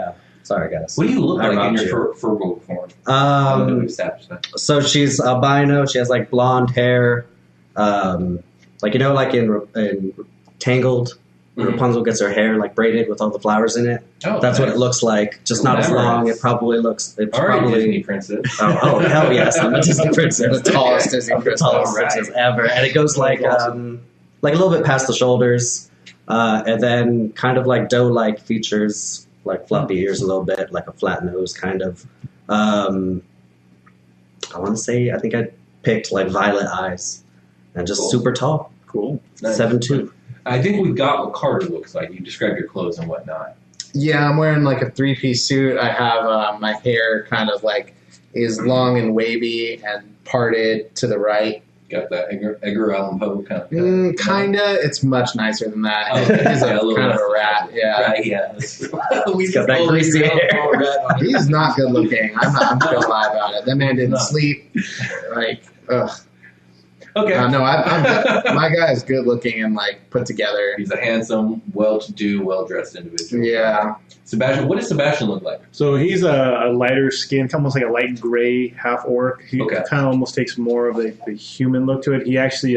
Sorry, guys. What do you look I like in robbed your furbo form? So she's albino. She has like blonde hair, like in Tangled, when Rapunzel gets her hair like braided with all the flowers in it. Oh, that's what it looks like. Just not as long. It probably looks. It's all right, probably Disney princess. Oh hell yes, I'm a Disney princess. The tallest Disney princess. The tallest princess ever, and it goes like a little bit past the shoulders, and then kind of like doe-like features, like floppy ears a little bit, like a flat nose, kind of. I want to say I think I picked like violet eyes, and just super tall. Cool. Nice. 7'2". I think we've got what Carter looks like. You describe your clothes and whatnot. Yeah, I'm wearing like a 3-piece suit. I have my hair kind of like is long and wavy and parted to the right. Got that Edgar Allan Poe kind of. Kinda. It's much nicer than that. Oh, He's yeah, a little kind of a less. rat. Yeah. Right, yeah. He's got that greasy hair. He's not good looking. I'm not gonna lie about it. That man didn't sleep. Like, ugh. Okay. No, I'm good. My guy is good looking and like put together. He's a handsome, well-to-do, well-dressed individual. Yeah. Sebastian, what does Sebastian look like? So he's a lighter skin, almost like a light gray half orc. He kind of almost takes more of the human look to it. He actually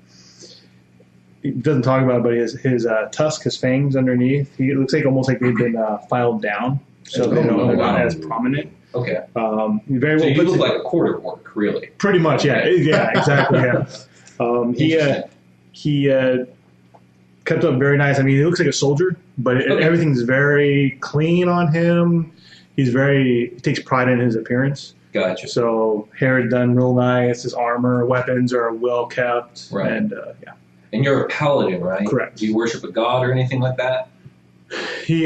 he doesn't talk about it, but his tusk, his fangs underneath, he looks like almost like they've been filed down, so they're not as prominent. Okay. Very well. So you look like a quarter orc, really. Pretty much, yeah. Okay. Yeah, exactly, yeah. He kept up very nice. I mean, he looks like a soldier, but everything's very clean on him. He takes pride in his appearance. Gotcha. So hair is done real nice. His armor, weapons are well kept. Right. And yeah. And you're a paladin, right? Correct. Do you worship a god or anything like that? He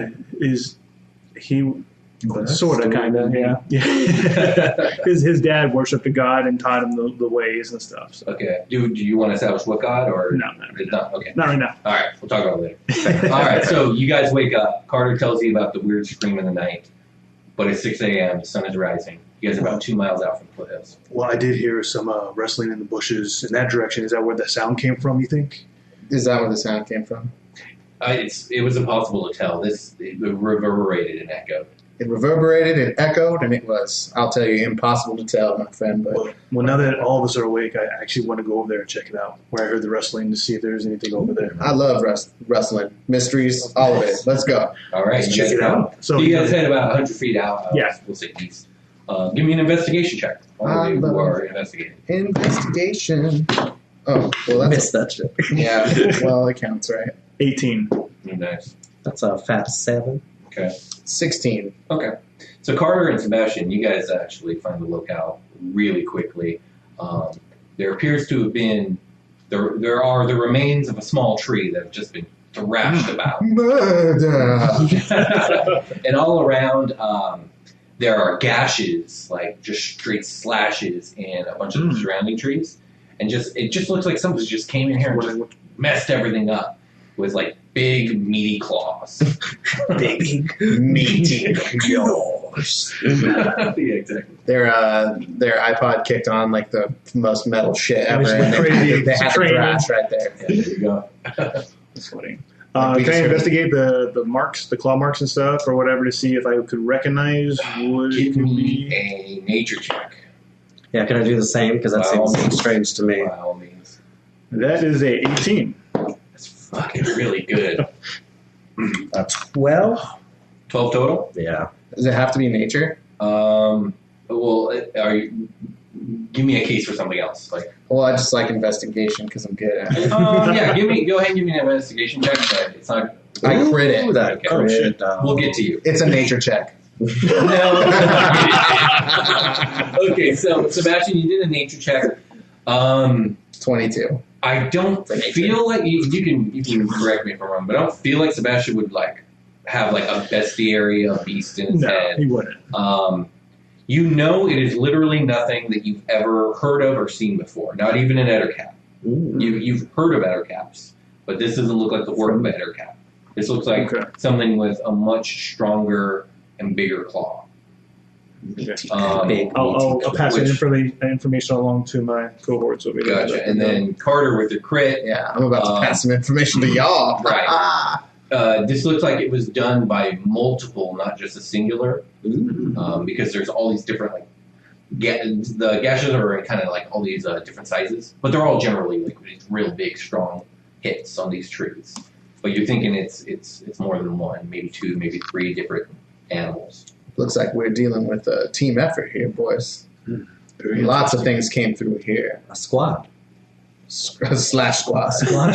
sort of, kind of, yeah. His dad worshipped a god and taught him the ways and stuff. So. Okay. Do you want to establish what god or No, not right now. Okay. Not right now. All right, we'll talk about it later. All right, so you guys wake up. Carter tells you about the weird scream in the night, but it's 6 a.m. The sun is rising. You guys are about 2 miles out from Foothills. Well, I did hear some wrestling in the bushes in that direction. Is that where the sound came from, you think? Is that where the sound came from? It was impossible to tell. It reverberated and echoed. It reverberated, it echoed, and it was, I'll tell you, impossible to tell, my friend. But well, now that all of us are awake, I actually want to go over there and check it out, where I heard the wrestling, to see if there's anything over there. I love wrestling. Mysteries, all of it. Let's go. All right. Let's check it out. So you guys head about 100 feet out. Yeah. We'll say east. Give me an investigation check. All of you who are investigating. Investigation. Oh, well, that's... Missed that shit. Yeah, well, it counts, right? 18. Nice. That's a fat 7. Okay. 16. Okay. So Carter and Sebastian, you guys actually find the locale really quickly. There appears to have been there are the remains of a small tree that have just been thrashed about. Murder! And all around there are gashes, like just straight slashes in a bunch of the surrounding trees. And it just looks like somebody just came in here and just messed everything up with like big meaty claws. Big meaty claws. Yeah, exactly. Their iPod kicked on like the most metal shit ever. And they had the thrash right there. Yeah, there you go. That's funny. Can I investigate the marks, the claw marks and stuff, or whatever, to see if I could recognize what it Give could me be? a nature check. Yeah, can I do the same? Because that By all seems means. strange to me. By all means. That is a 18. That's fucking really good. 12? 12 total? Yeah. Does it have to be nature? Well, give me a case for something else. Like, Well, I just like investigation because I'm good at it. yeah, go ahead and give me an investigation check. But it's not. I crit it. Ooh, that Okay. crit. We'll get to you. It's a nature check. No. Okay, so Sebastian, you did a nature check. 22. I don't feel like you can correct me if I'm wrong, but I don't feel like Sebastian would like have like a bestiary, a beast in his No, head. he wouldn't. You know, it is literally nothing that you've ever heard of or seen before. Not even an Ettercap. You've heard of Ettercaps, but this doesn't look like the work of an Ettercap. This looks like something with a much stronger and bigger claw. I'll pass that information along to my cohorts over here. Gotcha. And then Carter with the crit. Yeah, I'm about to pass some information to y'all. Right. This looks like it was done by multiple, not just a singular, because there's all these different the gashes are kind of like all these different sizes, but they're all generally like these real big, strong hits on these trees. But you're thinking it's more than one, maybe two, maybe three different animals. Looks like we're dealing with a team effort here, boys. Lots of things came through here. A squad. Slash squad.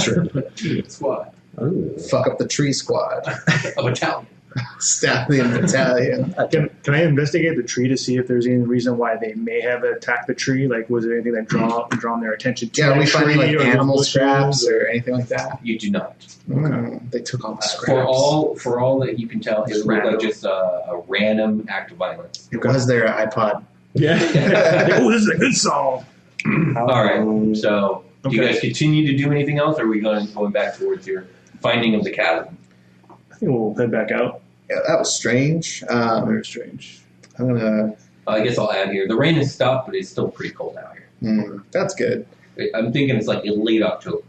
Squad. Ooh. Fuck up the tree squad. A battalion. Stallion battalion. Can I investigate the tree to see if there's any reason why they may have attacked the tree? Like, was there anything that drawn their attention to Yeah, are we the finding tree like or animal bushes scraps or anything like that? You do not. They took all the scraps. For all that you can tell, it looked like just a random act of violence. It was their iPod. Yeah. Oh, this is a good song. All right. So, do you guys continue to do anything else, or are we going back towards your finding of the chasm? I think we'll head back out. Yeah, that was strange. Very strange. I'm gonna. I guess I'll add here. The rain has stopped, but it's still pretty cold out here. That's good. I'm thinking it's like late October.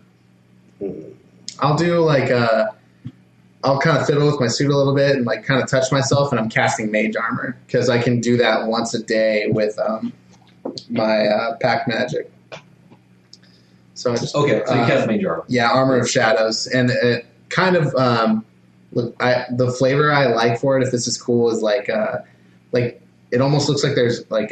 I'll do like I'll kind of fiddle with my suit a little bit and like kind of touch myself, and I'm casting mage armor because I can do that once a day with my pack magic. So I just So you cast mage armor. Yeah, armor of shadows, and it kind of look. The flavor I like for it, if this is cool, is like it almost looks like there's like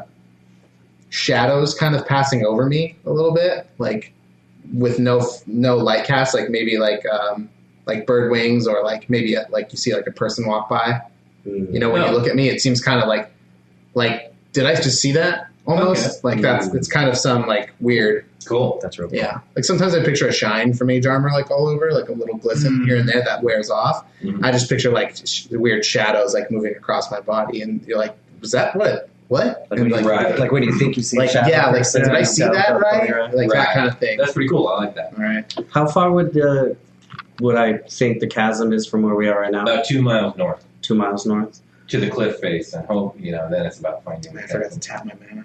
shadows kind of passing over me a little bit, like with no light cast, like maybe like bird wings, or like maybe like you see like a person walk by. You know, when you look at me, it seems kind of like did I just see that almost? Like it's kind of some like weird. Cool. That's real cool. Yeah. Like sometimes I picture a shine from mage armor like all over, like a little glisten here and there that wears off. I just picture like weird shadows like moving across my body, and you're like, was that what? Like when you think you see like, shadow. yeah, like did I see that right? Like that kind of thing. That's pretty cool. I like that. All right. How far would I think the chasm is from where we are right now? About 2 miles north 2 miles north. to the cliff face, and hope then it's about finding the I forgot to chasm. tap my mana.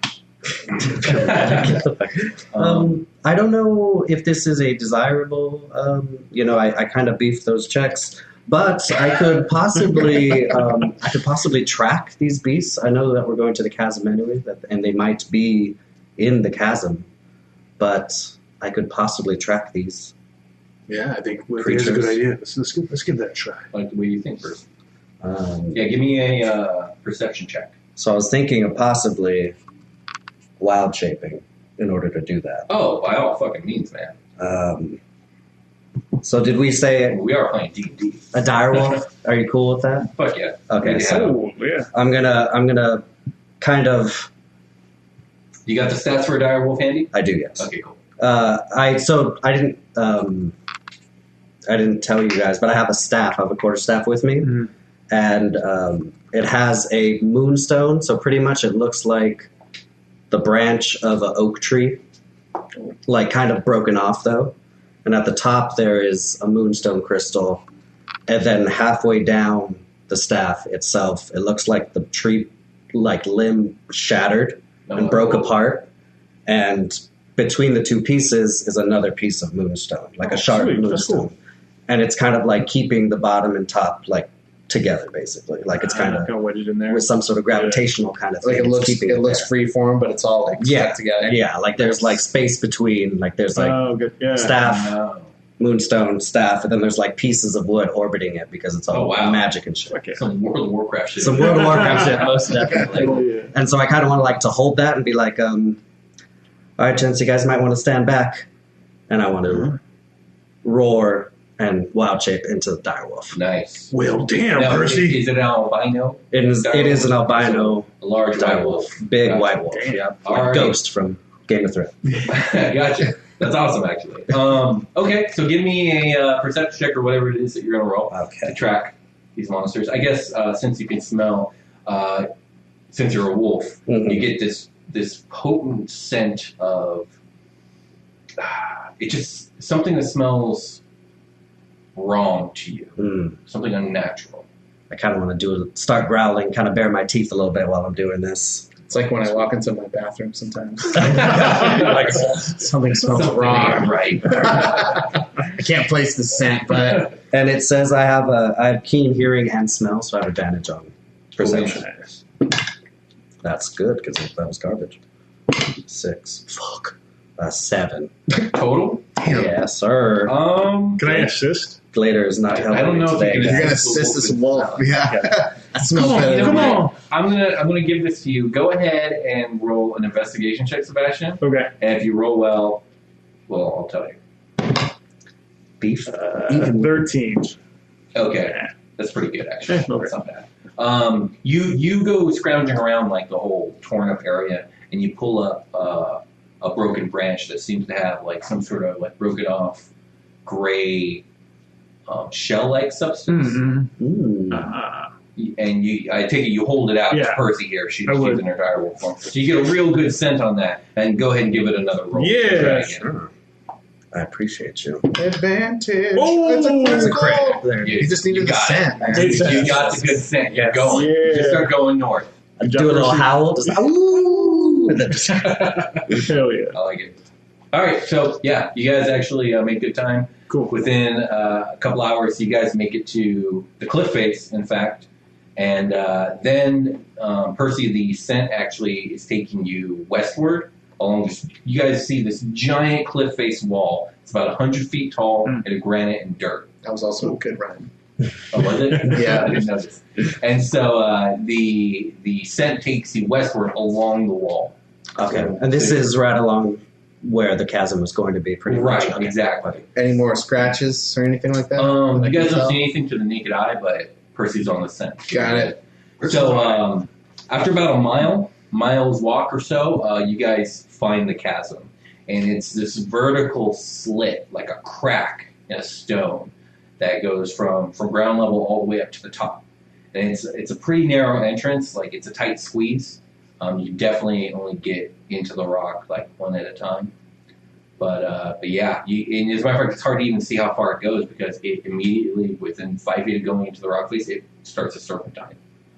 I don't know if this is a desirable. I kind of beefed those checks, but I could possibly track these beasts. I know that we're going to the chasm anyway, and they might be in the chasm, but I could possibly track these. Yeah, I think it's a good idea. Let's give that a try. Like the way you think first. Give me a perception check. So I was thinking of possibly wild shaping in order to do that. Oh, by all fucking means, man. So did we say We are playing D&D. a direwolf? Are you cool with that? Fuck yeah. Okay, Yeah. so yeah. I'm gonna kind of. You got the stats for a dire wolf handy? I do, yes. Okay, cool. I didn't tell you guys, but I have a staff. I have a quarterstaff with me, and it has a moonstone. So pretty much, it looks like the branch of an oak tree, like kind of broken off though. And at the top there is a moonstone crystal, and then halfway down the staff itself, it looks like the tree, like limb shattered and broke apart, and between the two pieces is another piece of moonstone, like a sharp moonstone. Cool. And it's kind of like keeping the bottom and top like together, basically. Like it's kind of wedged in there with some sort of gravitational kind of thing. Like it looks free form, but it's all like stuck together. Yeah, like there's like space between, like there's like staff, moonstone, staff, and then there's like pieces of wood orbiting it because it's all magic and shit. Okay. Some World of Warcraft shit. Some World of Warcraft shit, most definitely. And so I kind of want to like to hold that and be like, all right, gents, you guys might want to stand back, and I want to roar and wild shape into the direwolf. Nice. Well, damn, now, Percy. Is it an albino? It is an albino, a large white wolf. Big white wolf. Yeah, like Ghost from Game of Thrones. Gotcha. That's awesome, actually. Okay, so give me a perception check or whatever it is that you're going to roll to track these monsters. I guess since you can smell, since you're a wolf, you get this potent scent of something that smells wrong to you, something unnatural. I kind of want to start growling, kind of bare my teeth a little bit while I'm doing this. It's like when I walk into my bathroom sometimes. Like something smells wrong. Right. I can't place the scent, but And it says I have keen hearing and smell, so I have advantage on perception. That's good because that was garbage. 6. Fuck. 7. Total? Damn. Yes, sir. Can I assist? Glader is not helping. I don't know if today. you can You're gonna assist this wolf. Yeah. That smells better. Come on. I'm gonna give this to you. Go ahead and roll an investigation check, Sebastian. Okay. And if you roll well, I'll tell you. Beef. 13. Okay, that's pretty good actually. Okay. That's not bad. You go scrounging around like the whole torn up area, and you pull up a broken branch that seems to have like some sort of like broken off gray shell like substance. Mm-hmm. And I take it you hold it out to Yeah. Percy here. She's I would. in her direwolf form, so you get a real good scent on that. And go ahead and give it another roll. Yeah. Try again. Sure. I appreciate you. Advantage. Oh, That's a it's a critical. There. You You just needed the got scent, man. It's a- You got the good scent. You're Yes. going. Yeah. Just start going north. Do a little howl. Just, ooh. And then just, Hell yeah. I like it. All right, so yeah, you guys actually made good time. Cool. Within a couple hours, you guys make it to the cliff face, in fact. And then, Percy, the scent actually is taking you westward along this. You guys see this giant cliff face wall. It's about 100 feet tall, made of granite and dirt. That was also a good rhyme. Oh, was it? Yeah. I didn't notice. And so the scent takes you westward along the wall. okay. And this is right along where the chasm was going to be, pretty much. Right, Okay. exactly. Any more scratches or anything like that? You guys don't Tell? see anything to the naked eye, but Percy's on the scent. Got it. So after about a mile's walk or so, you guys find the chasm. And it's this vertical slit, like a crack in a stone, that goes from ground level all the way up to the top. And it's a pretty narrow entrance, like it's a tight squeeze. You definitely only get into the rock like one at a time. But yeah, and as a matter of fact, it's hard to even see how far it goes because it immediately, within 5 feet of going into the rock face, it starts a serpentine.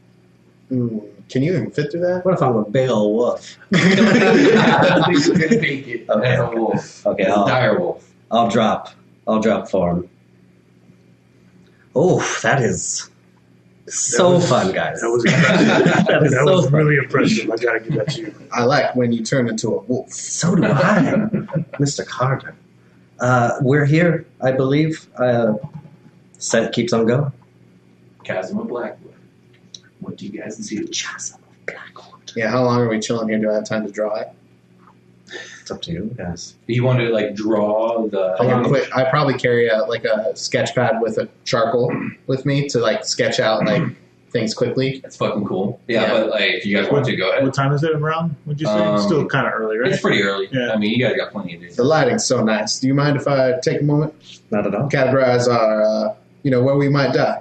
Can you even fit through that? What if I'm a big old wolf? I don't think you can make it Okay. as a wolf. Okay, As a dire wolf. I'll drop form. Oh, that is so was- fun, guys. That was impressive. That is That so was fun. really impressive. I gotta give that to you. I like when you turn into a wolf. So do I, Mr. Carter. We're here, I believe. Set keeps on going. Chasm of Blackwood. What do you guys do? Chasm of Blackwood. Yeah, how long are we chilling here? Do I have time to draw it? It's up to you guys. You want to like draw the? How long quick? I probably carry a sketch pad with a charcoal with me to like sketch out like things quickly. That's fucking cool. Yeah, Yeah. but like, if you guys want to, go ahead. What time is it around? Would you say? It's still kind of early, right? It's pretty early. Yeah. I mean, you guys got plenty of days. The lighting's so nice. Do you mind if I take a moment? Not at all. Categorize our, where we might die.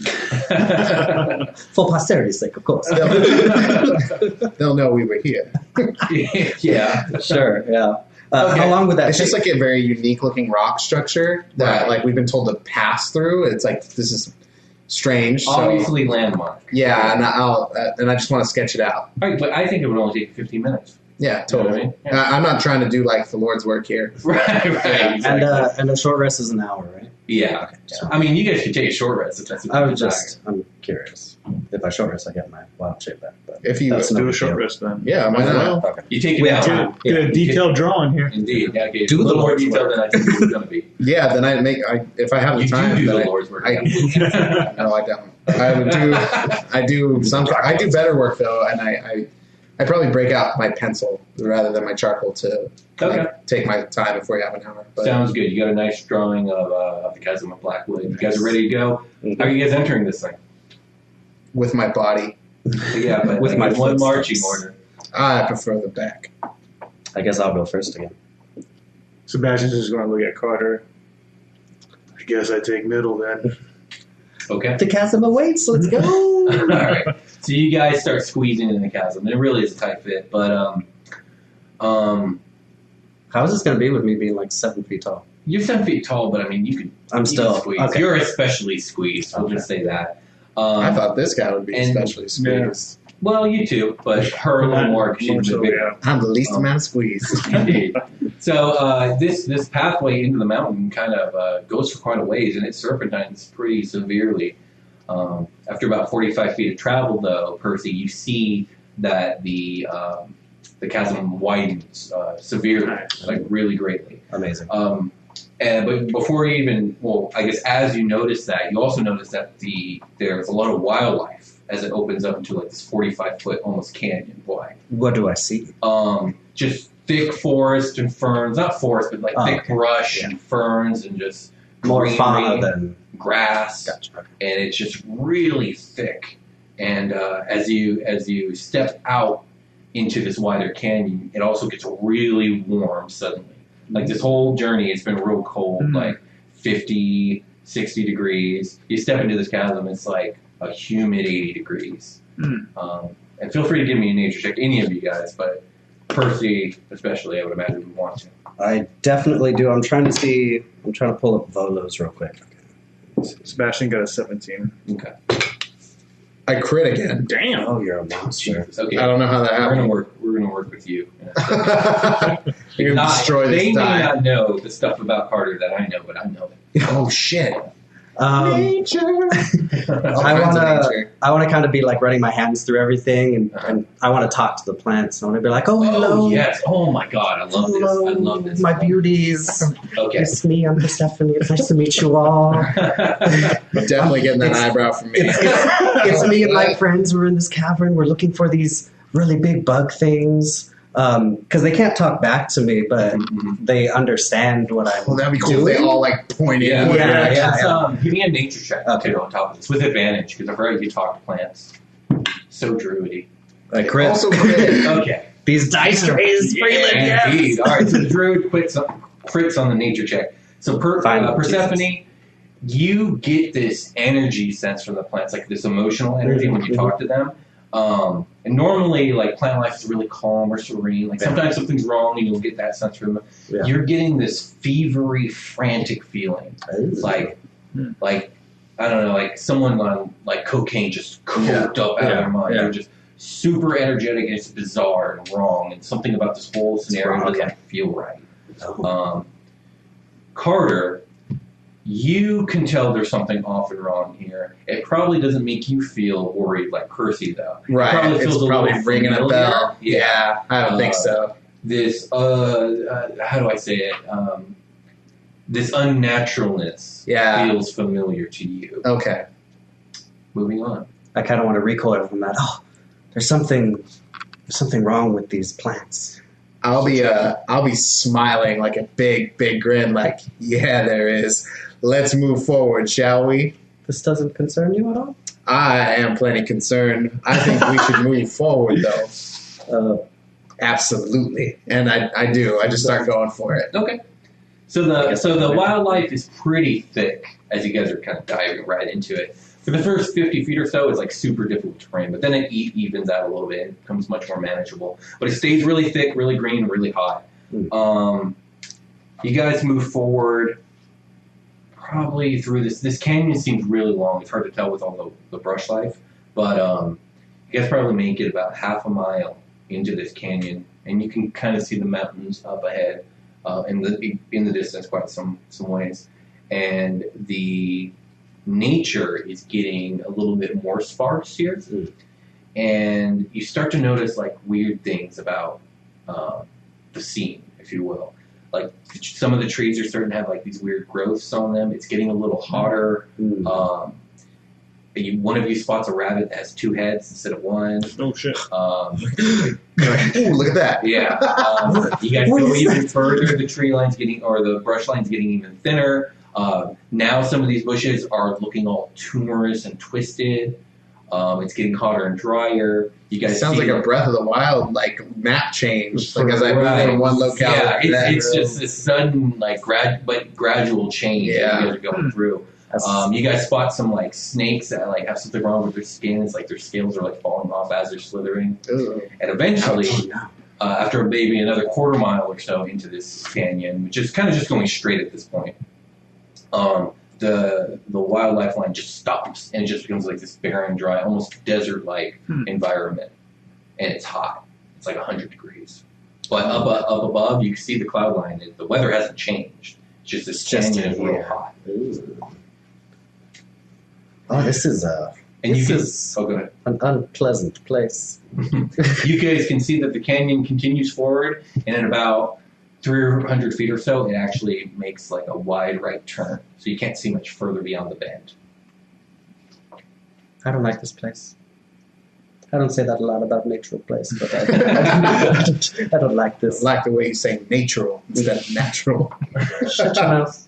For posterity's sake, of course. They'll know we were here. Yeah. Sure, yeah. Okay. How long would that It's take? just like a very unique looking rock structure that Right. like we've been told to pass through. It's like this is strange. So Obviously landmark. yeah, and I just want to sketch it out. Right, but I think it would only take 15 minutes. Yeah, You know totally. what I mean? Yeah. I'm not trying to do like the Lord's work here. Right, exactly. And a short rest is an hour, right? Yeah. So I mean, you guys should take a short rest if that's what I you was desire. I'm curious. If I short rest, I get my wild shape back. But If you that's Do no a short deal. rest then. yeah, why not? Okay. You take it We down. have Get a detailed drawing here. Indeed. Yeah, okay. Do a little the more Lord's detail work. than I think it was going to be. Yeah, then if I have the You time, do then the Lord's work. I no, I don't. I do better work though, and I probably break out my pencil rather than my charcoal to Okay. take my time if we have an hour. But Sounds good. You got a nice drawing of the Chasm of Blackwood. You guys are ready to go. Mhm. How are you guys entering this thing? with my body, Yeah, but With my one footsteps. marching order. I prefer the back. I guess I'll go first again. Sebastian's just going to look at Carter. I guess I take middle then. Okay. The chasm awaits. Let's go. All right. So you guys start squeezing in the chasm. It really is a tight fit, but How is this going to be with me being like 7 feet tall? you're 7 feet tall. But I mean, you I'm can still squeeze. okay. You're especially squeezed. We'll Okay. just say that. I thought this guy would be and- especially squeezed. Well, you too, but her a little more because she's a big. I'm the least amount of squeeze. Indeed. So this pathway into the mountain kind of goes for quite a ways, and it serpentines pretty severely. After about 45 feet of travel, though, Percy, you see that the chasm widens severely, like really greatly. Amazing. But before you even, well, I guess as you notice that, you also notice that there's a lot of wildlife as it opens up into like this 45-foot almost canyon wide. What do I see? Just thick forest and ferns, not forest, but like thick brush and ferns and just more fauna than grass. Gotcha. And it's just really thick. And as you step out into this wider canyon, it also gets really warm suddenly. Like this whole journey, it's been real cold, like 50, 60 degrees. You step into this chasm, it's like a humid 80 degrees. And feel free to give me a nature check, any of you guys, but Percy especially, I would imagine would want to. I definitely do. I'm trying to pull up Volo's real quick. Sebastian got a 17. Okay. I crit again. Damn. Oh, you're a monster. Okay. I don't know how that happened. We're gonna work with you. You're gonna destroy this They die. may not know the stuff about Carter that I know, but I know it. Oh shit! Nature. All I kinds of wanna nature. kind of be like running my hands through everything, and I want to talk to the plants. I want to be like, oh, hello. Oh yes! Oh my God! I love this! Hello, I love this. my beauties. Okay. It's me. I'm Persephone. It's nice to meet you all. Definitely getting that eyebrow from me. It's me and my friends. We're in this cavern. We're looking for these really big bug things. Because they can't talk back to me, but they understand what I'm Well, that'd be cool. doing. They all like point in. Yeah. Give me a nature check too on top of this with advantage because I've heard you talk to plants. So druidy. Crit. Also crit. Okay. These dice trays, Yeah, indeed. All right. So the druid crits on the nature check. So Persephone, you get this energy sense from the plants, like this emotional energy when you talk to them. And normally, like, plant life is really calm or serene. Like, sometimes something's wrong and you'll get that sense from them. Yeah. You're getting this fevery, frantic feeling. Like, I don't know, like someone on, like, cocaine just coked up out of their mind. Yeah. They're just super energetic and it's bizarre and wrong. And something about this whole scenario doesn't feel right. Carter, you can tell there's something off and wrong here. It probably doesn't make you feel worried like Percy, though. Right. It probably It's feels a probably little ringing a familiar. bell. Yeah, I don't think so. This, how do I say it? This unnaturalness feels familiar to you. Okay. Moving on. I kind of want to recoil from that. Oh, there's something wrong with these plants. I'll be smiling like a big grin, like, yeah, there is. Let's move forward, shall we? This doesn't concern you at all? I am plenty concerned. I think we should move forward, though. Absolutely, and I do. I just start going for it. Okay. So the wildlife is pretty thick as you guys are kind of diving right into it. For the first 50 feet or so, it's like super difficult terrain, but then it evens out a little bit. It becomes much more manageable. But it stays really thick, really green, really hot. You guys move forward probably through this. This canyon seems really long. It's hard to tell with all the brush life. But you guys probably make it about half a mile into this canyon, and you can kind of see the mountains up ahead in the distance quite some ways. And the nature is getting a little bit more sparse here, and you start to notice like weird things about the scene, if you will. Like some of the trees are starting to have like these weird growths on them. It's getting a little hotter. One of you spots a rabbit that has 2 heads instead of 1. Oh shit! Ooh, look at that! Yeah, you guys go even further. The tree line's the brush line's getting even thinner. Now some of these bushes are looking all tumorous and twisted. It's getting hotter and drier. You guys Sounds like a Breath of the Wild like map change. Like as I move from one locality. Yeah, it's just this sudden like gradual change that you guys are going through. You guys spot some like snakes that like have something wrong with their skin. It's like their scales are like falling off as they're slithering. Ooh. And eventually, after maybe another quarter mile or so into this canyon, which is kind of just going straight at this point, the wildlife line just stops, and it just becomes like this barren, dry, almost desert-like environment, and it's hot. It's like 100 degrees. But up above, you can see the cloud line. The weather hasn't changed. It's just this canyon is real hot. Ooh. Oh, this is go ahead. an unpleasant place. You guys can see that the canyon continues forward, and in about 300 feet or so, it actually makes like a wide right turn. So you can't see much further beyond the bend. I don't like this place. I don't say that a lot about natural place, but I don't like this. I like the way you say natural instead of natural. Shut your mouth.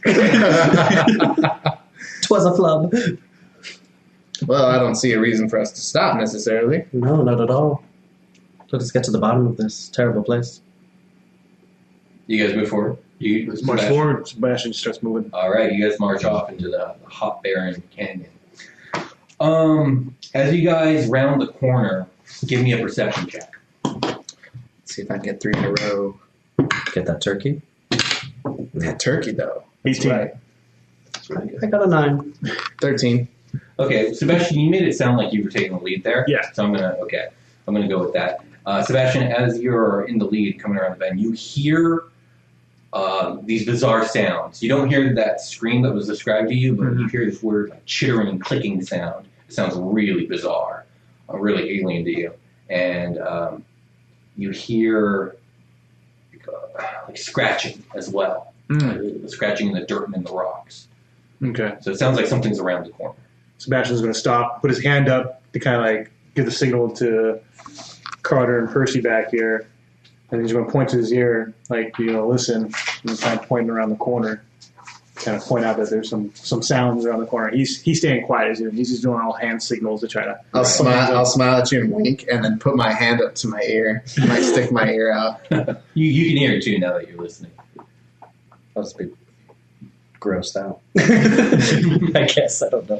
'Twas a flub. Well, I don't see a reason for us to stop necessarily. No, not at all. Let us get to the bottom of this terrible place. You guys move forward. Let's march forward. Sebastian starts moving. All right, you guys march off into the hot, barren canyon. As you guys round the corner, give me a perception check. Let's see if I can get 3 in a row. Get that turkey? That turkey, though. 18. Right. I got a 9. 13. Okay, Sebastian, you made it sound like you were taking the lead there. Yeah. So I'm gonna go with that. Sebastian, as you're in the lead coming around the bend, you hear these bizarre sounds. You don't hear that scream that was described to you, but you hear this weird like, chittering and clicking sound. It sounds really bizarre, really alien to you. And you hear like scratching as well. Scratching in the dirt and in the rocks. Okay. So it sounds like something's around the corner. Sebastian's going to stop, put his hand up to kind of like give the signal to Carter and Percy back here. And he's going to point to his ear, like, listen. And he's kind of pointing around the corner, kind of point out that there's some sounds around the corner. He's staying quiet. He's just doing all hand signals to try to. I'll smile at you and wink, and then put my hand up to my ear. I might stick my ear out. You can hear it too now that you're listening. I'll just be grossed out. I guess. I don't know.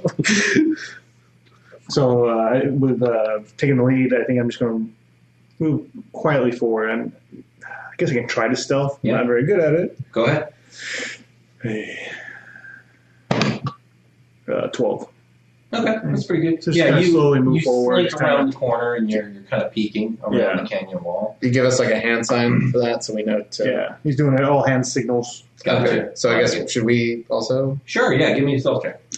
So with taking the lead, I think I'm just going to move quietly forward. I guess I can try to stealth. Yeah. I'm not very good at it. Go ahead. Hey. 12. Okay, that's pretty good. Just kind of slowly move forward. You slink around the corner and you're kind of peeking around the canyon wall. You give us like a hand sign for that so we know to... Yeah, he's doing it all hand signals. Gotcha. Okay. So I guess, should we also... Sure, yeah, give me a stealth check.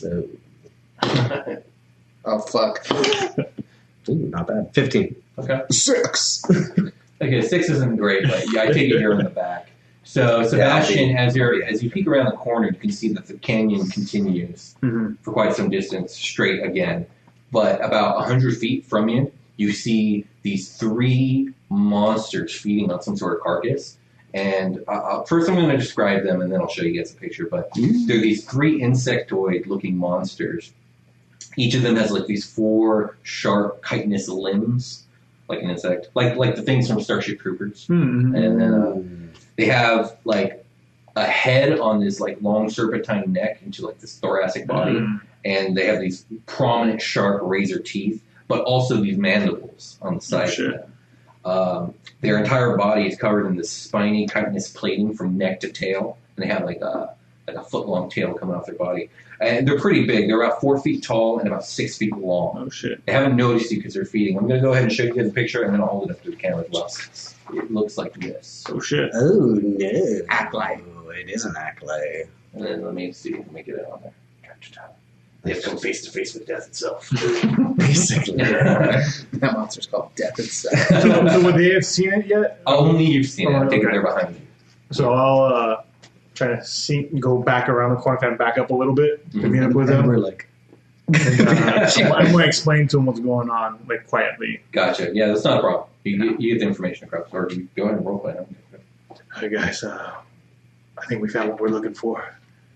Oh, fuck. Ooh, not bad. 15. Okay. 6. Okay, 6 isn't great, but yeah, I take it you're in the back. So Sebastian, as you peek around the corner, you can see that the canyon continues for quite some distance straight again. But about 100 feet from you, you see these 3 monsters feeding on some sort of carcass. And first I'm going to describe them, and then I'll show you guys a picture. But they're these 3 insectoid-looking monsters. Each of them has like these 4 sharp chitinous limbs, like an insect, like the things from Starship Troopers. And then they have like a head on this like long serpentine neck into like this thoracic body, and they have these prominent sharp razor teeth, but also these mandibles on the side of them. Their entire body is covered in this spiny chitinous plating from neck to tail, and they have like a foot-long tail coming off their body. And they're pretty big. They're about 4 feet tall and about 6 feet long. Oh, shit. They haven't noticed you because they're feeding. I'm going to go ahead and show you guys a picture, and then I'll hold it up to the camera as well. It looks like this. Oh, shit. Oh, no. Acolyte. Oh, it is an acolyte. And then let me see if I can make it out on there. They have to come face to face with death itself. Basically. That monster's called Death itself. So would they have seen it yet? Only you've seen it. I think okay. they're behind you. So I'll try to go back around the corner, kind of back up a little bit to meet up with them. We're like... And, I'm going to explain to them what's going on, like, quietly. Gotcha. Yeah, that's not a problem. You get the information across, or you go ahead and roleplay them. Hey, guys, I think we found what we're looking for.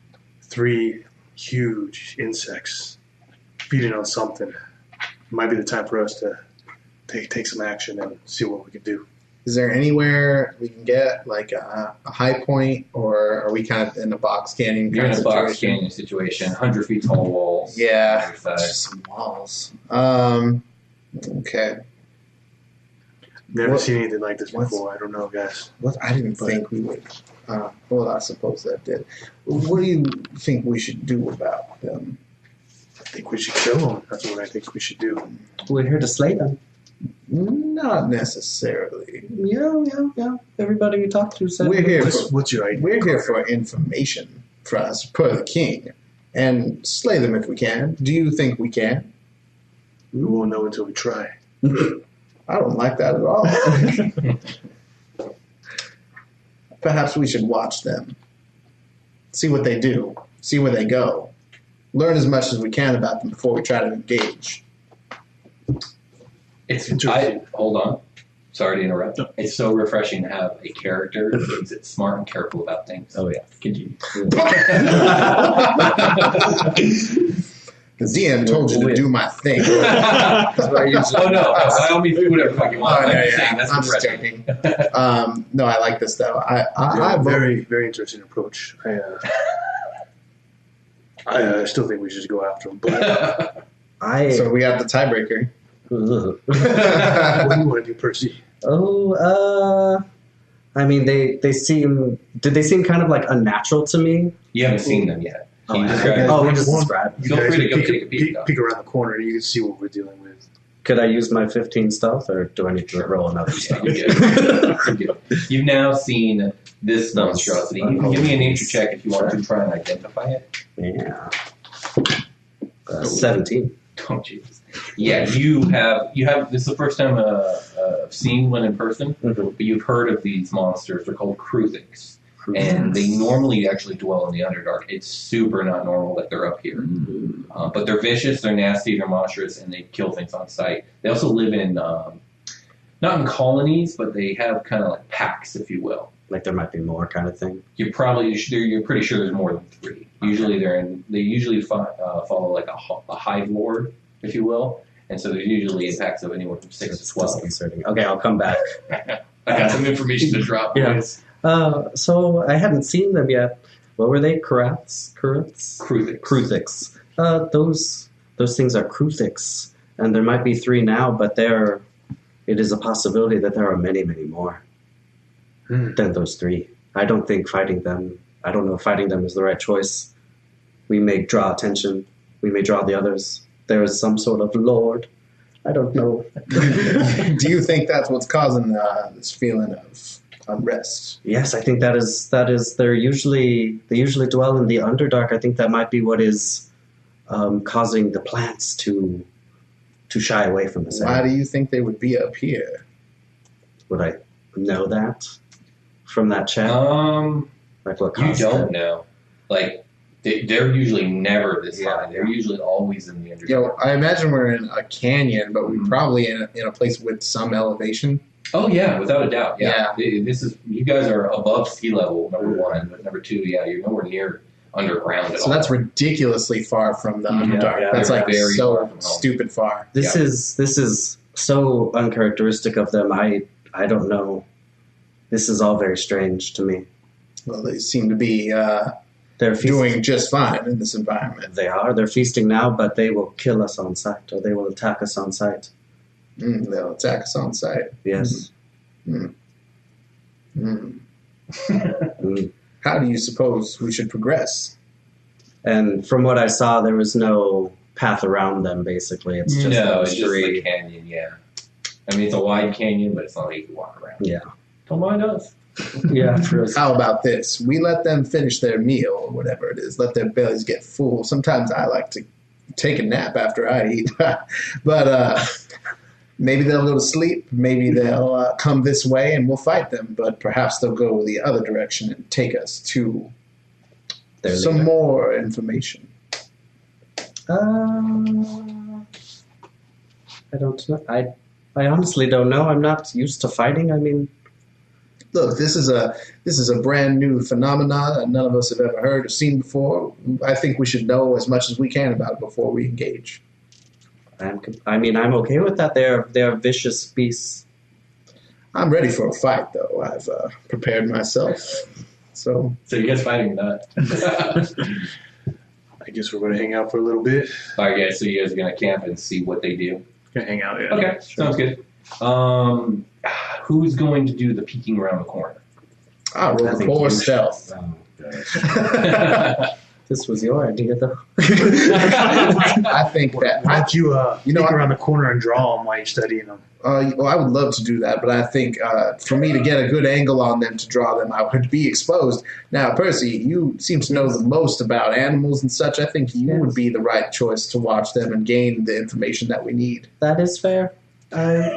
3 huge insects feeding on something. It might be the time for us to take some action and see what we can do. Is there anywhere we can get like a high point, or are we kind of in a box canyon? You're in a box canyon situation, 100 feet tall walls. Yeah, on either side. just some walls. Okay. Never seen anything like this before. I don't know, guys. I didn't think we would. Well, I suppose that did. What do you think we should do about them? I think we should kill them. That's what I think we should do. We're here to slay them. Not necessarily. Yeah. Everybody we talked to said We're here. What's your idea? We're here for information for us, per the king, and slay them if we can. Do you think we can? We won't know until we try. I don't like that at all. Perhaps we should watch them. See what they do. See where they go. Learn as much as we can about them before we try to engage. Hold on. Sorry to interrupt. No. It's so refreshing to have a character that's smart and careful about things. Oh, yeah. Continue. The DM told you to do my thing. Oh, no. By all means, do whatever the fuck you want. I'm just joking. No, I like this, though. I very, very interesting approach. I still think we should go after him. But So we got the tiebreaker. What do you want to do, Percy? I mean, did they seem kind of like unnatural to me? You haven't seen them yet. We just described. Feel free to go take a peek around the corner and you can see what we're dealing with. Could I use my 15 stealth, or do I need to roll another stealth? You've now seen this monstrosity. You can give me a nature check if you want to try and identify it. Yeah. 17. Oh, Jesus. Yeah, you have. This is the first time I've seen one in person, but you've heard of these monsters. They're called Kruthiks. And they normally actually dwell in the Underdark. It's super not normal that they're up here. But they're vicious, they're nasty, they're monstrous, and they kill things on sight. They also live in, not in colonies, but they have kind of like packs, if you will. Like there might be more kind of thing? You're pretty sure there's more than 3. Usually they usually follow like a hive lord, if you will. And so there's usually in packs of anywhere from 6 to 12. Okay, I'll come back. I got some information to drop. Yes. So I hadn't seen them yet. What were they? Kruthiks? Kruthiks. Those things are Kruthiks. And there might be 3 now, but it is a possibility that there are many, many more than those 3. I don't know if fighting them is the right choice. We may draw attention. We may draw the others. There is some sort of lord. I don't know. Do you think that's what's causing this feeling of unrest? Yes, I think that is. They usually dwell in the Underdark. I think that might be what is causing the plants to shy away from us. Why do you think they would be up here? Would I know that from that chat? Like what you don't know. Like they're usually never this high. They're usually always in the Underdark. I imagine we're in a canyon, but we're probably in a place with some elevation. Oh yeah, without a doubt. Yeah. This is, you guys are above sea level, number 1, but number 2, you're nowhere near underground at all. So that's ridiculously far from the Underdark. That's like very so stupid far. This is so uncharacteristic of them. I don't know. This is all very strange to me. Well, they seem to be they're doing just fine in this environment. They are. They're feasting now, but they will kill us on sight, or they will attack us on sight. They'll attack us on sight. Yes. How do you suppose we should progress? And from what I saw, there was no path around them, basically. It's just it's just a canyon, I mean, it's a wide canyon, but it's not like you can walk around. Yeah. Don't mind us. Yeah. How about this? We let them finish their meal, or whatever it is. Let their bellies get full. Sometimes I like to take a nap after I eat. But maybe they'll go to sleep. Maybe they'll come this way and we'll fight them. But perhaps they'll go the other direction and take us to some more information. I don't know. I honestly don't know. I'm not used to fighting. I mean, look, this is a brand new phenomenon that none of us have ever heard or seen before. I think we should know as much as we can about it before we engage. I'm okay with that. They're vicious beasts. I'm ready for a fight, though. I've prepared myself. So you guys fighting or not? I guess we're going to hang out for a little bit. All right, guys. So you guys are going to camp and see what they do. Gonna hang out, yeah. Okay, sounds good. who's going to do the peeking around the corner? Roll for stealth. This was your idea, though. I think that. Why don't you know, around the corner and draw them while you're studying them? Well, I would love to do that, but I think for me to get a good angle on them to draw them, I would be exposed. Now, Percy, you seem to know the most about animals and such. I think you would be the right choice to watch them and gain the information that we need. That is fair. I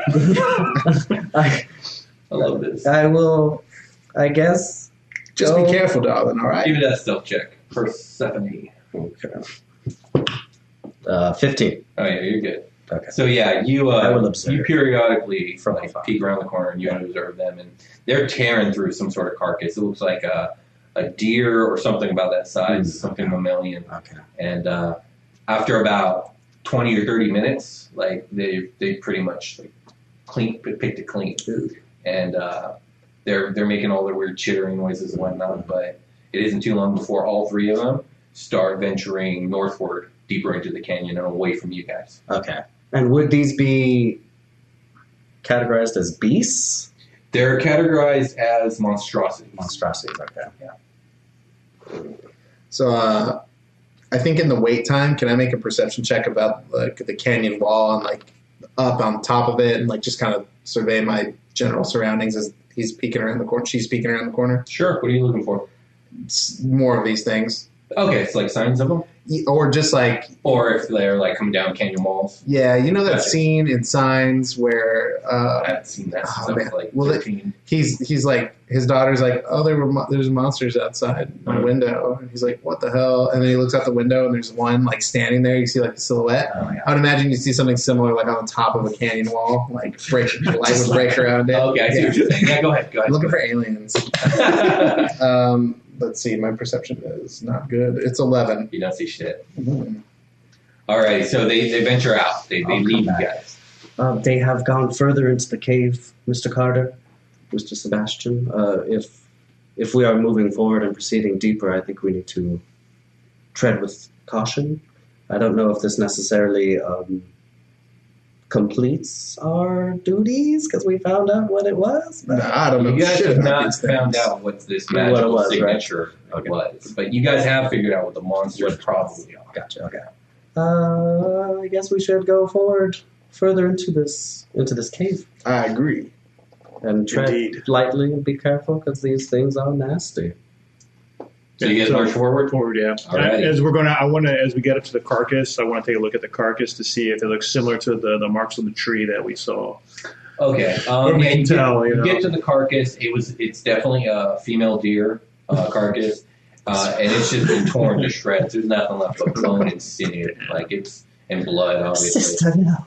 love this. I will, I guess. Just be careful, darling, all right? Give me that stealth check. Persephone. Okay. 15. Oh, yeah, you're good. Okay. So, yeah, you observe periodically from afar. peek around the corner and you observe them, and they're tearing through some sort of carcass. It looks like a deer or something about that size, something mammalian. Okay. And after about 20 or 30 minutes, like they pretty much picked it clean, and they're making all their weird chittering noises and whatnot. But it isn't too long before all three of them start venturing northward, deeper into the canyon and away from you guys. Okay. And would these be categorized as beasts? They're categorized as monstrosities. Monstrosities. Okay. Yeah. So, I think in the wait time, can I make a perception check about the canyon wall and up on top of it and just kind of survey my general surroundings as he's peeking around the corner? She's peeking around the corner. Sure. What are you looking for? More of these things. Okay, it's like signs of them, or just or if they're coming down canyon walls. Yeah, you know that Gotcha. Scene in Signs where I haven't seen that since I was 13. He's like, his daughter's like, oh, there's monsters outside my window, and he's like, what the hell? And then he looks out the window and there's one standing there. You see the silhouette. Oh, yeah. I would imagine you see something similar on the top of a canyon wall, the light would break around it. Okay, I see what you're saying. Yeah, go ahead. I'm looking for aliens. Let's see, my perception is not good. It's 11. You don't see shit. Mm-hmm. All right, so they venture out. They leave you guys. They have gone further into the cave, Mr. Carter, Mr. Sebastian. If we are moving forward and proceeding deeper, I think we need to tread with caution. I don't know if this necessarily completes our duties because we found out what it was. No, I don't know. You guys shit have about not these things. found out what this What it magical was, signature right? was, but you guys have figured out what the monsters probably are. Gotcha. Okay. I guess we should go forward further into this cave I agree. and tread Indeed. lightly and be careful because these things are nasty. So you guys march forward? Forward, yeah. Alrighty. As we get up to the carcass, I want to take a look at the carcass to see if it looks similar to the marks on the tree that we saw. Okay. Or we yeah, can you tell, you get to the carcass. It's definitely a female deer carcass, and it's just been torn to shreds. There's nothing left but bone and sinew, and blood, obviously. Sister, no.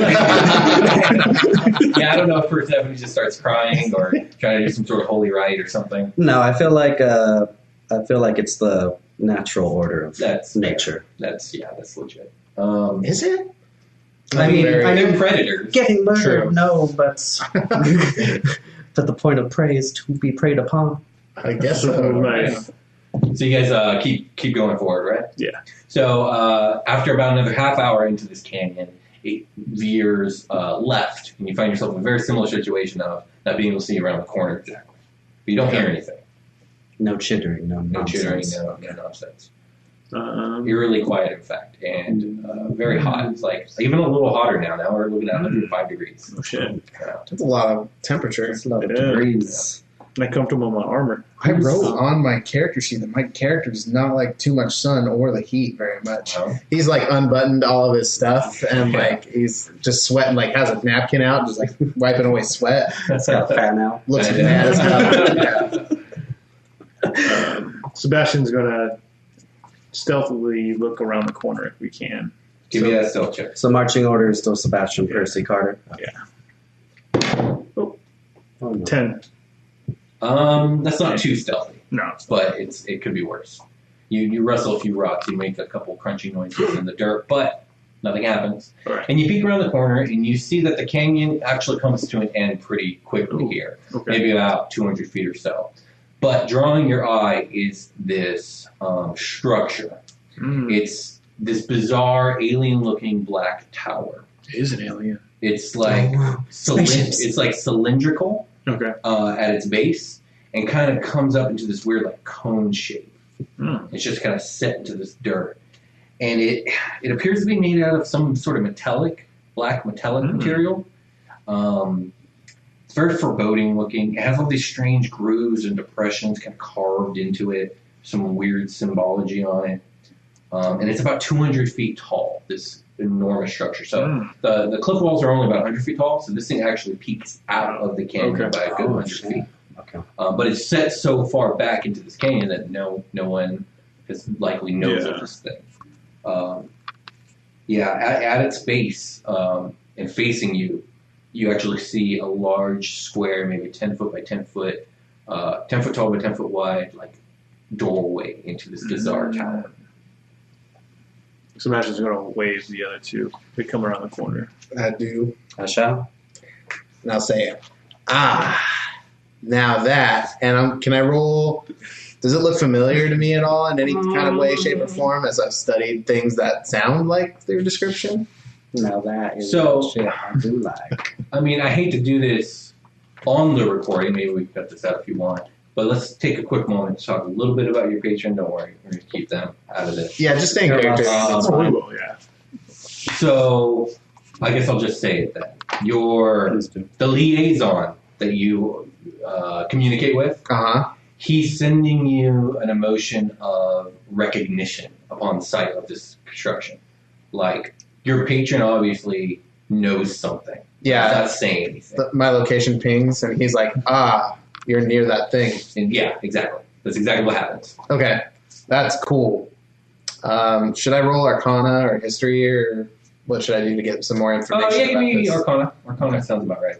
Yeah, I don't know if Persephone just starts crying or trying to do some sort of holy rite or something. No, I feel like it's the natural order of nature. That's legit. Is it? I mean, they're predators. Getting murdered, True. no, but the point of prey is to be preyed upon. I guess so. Right. So you guys keep going forward, right? Yeah. So after about another half hour into this canyon, it veers left, and you find yourself in a very similar situation of not being able to see around the corner exactly. But you don't hear anything. No chittering, no nonsense. Chittering, no nonsense. Um, Eerily quiet, in fact, and very hot. It's even a little hotter now. Now we're looking at 105 degrees. oh, shit. That's a lot of temperature. It's a lot of It is. degrees. Not comfortable in my armor. I wrote on my character sheet that my character does not like too much sun or the heat very much. Oh. He's unbuttoned all of his stuff and he's just sweating, has a napkin out, just wiping away sweat. It's got a fan out. Looks mad as hell. Sebastian's going to stealthily look around the corner if we can. Give me that stealth check. So marching order is still Sebastian, Percy, Carter. Yeah. Oh, no. 10. That's not too stealthy, No. but it could be worse. You rustle a few rocks, you make a couple crunchy noises in the dirt, but nothing happens. All right. And you peek around the corner, and you see that the canyon actually comes to an end pretty quickly here, Okay. maybe about 200 feet or so. But drawing your eye is this structure. Mm. It's this bizarre alien-looking black tower. It is an alien. It's Oh, wow. Spaceships. it's cylindrical, Okay. At its base, and kind of comes up into this weird like cone shape. It's just kind of set into this dirt, and it appears to be made out of some sort of black metallic material. It's very foreboding looking. It has all these strange grooves and depressions kind of carved into it. Some weird symbology on it, and it's about 200 feet tall. This enormous structure. So the cliff walls are only about 100 feet tall. So this thing actually peeks out of the canyon by a good 100 feet. Okay. But it's set so far back into this canyon that no one has likely knows of this thing. At its base and facing you, you actually see a large square, maybe 10 foot by 10 foot, 10 foot tall by 10 foot wide, like doorway into this bizarre tower. Sebastian's going to wave the other two. They come around the corner. I do. I shall. And I'll say, now that. And can I roll? Does it look familiar to me at all in any kind of way, shape, or form as I've studied things that sound like their description? Now that is shit I do like. I mean, I hate to do this on the recording. Maybe we can cut this out if you want. But let's take a quick moment to talk a little bit about your patron. Don't worry, we're going to keep them out of this. Yeah, just stay in character. We will, yeah. So, I guess I'll just say it then. The liaison that you communicate with, he's sending you an emotion of recognition upon sight of this construction. Like, your patron obviously knows something. Yeah. He's not saying anything. My location pings, and he's like, you're near that thing. And yeah, exactly. That's exactly what happens. Okay. That's cool. Should I roll Arcana or History, or what should I do to get some more information give me this? Arcana. Arcana sounds about right.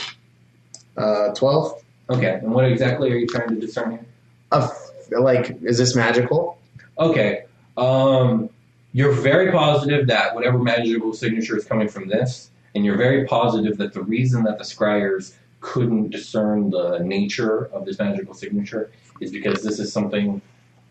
12. Okay. And what exactly are you trying to discern here? Is this magical? Okay. You're very positive that whatever magical signature is coming from this, and you're very positive that the reason that the scryers couldn't discern the nature of this magical signature is because this is something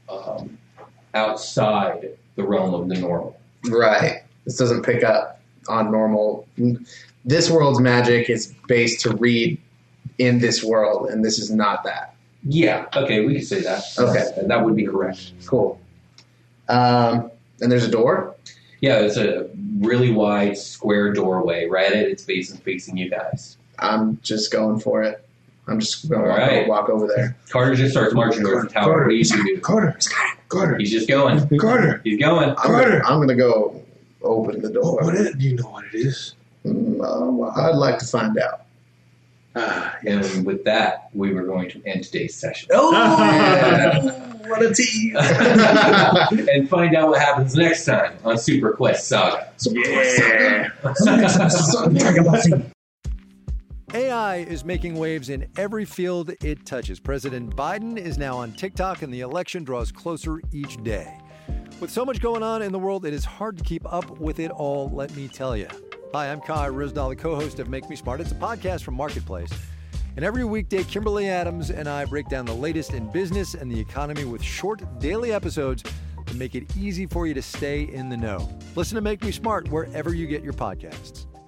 outside the realm of the normal. Right. This doesn't pick up on normal. This world's magic is based to read in this world, and this is not that. Yeah. Okay, we can say that. Okay. That would be correct. Cool. And there's a door? Yeah, it's a really wide square doorway right at its base and facing you guys. I'm just going for it. I'm just going to walk over there. Carter just starts marching towards the tower. What do you do? Carter. He's just going. Carter. He's going. I'm going to go open the door. Do you know what it is? I'd like to find out. And with that, we were going to end today's session. Oh, what a tease. And find out what happens next time on Super Quest Saga. AI is making waves in every field it touches. President Biden is now on TikTok, and the election draws closer each day. With so much going on in the world, it is hard to keep up with it all, let me tell you. Hi, I'm Kai Ryssdal, the co-host of Make Me Smart. It's a podcast from Marketplace. And every weekday, Kimberly Adams and I break down the latest in business and the economy with short daily episodes to make it easy for you to stay in the know. Listen to Make Me Smart wherever you get your podcasts.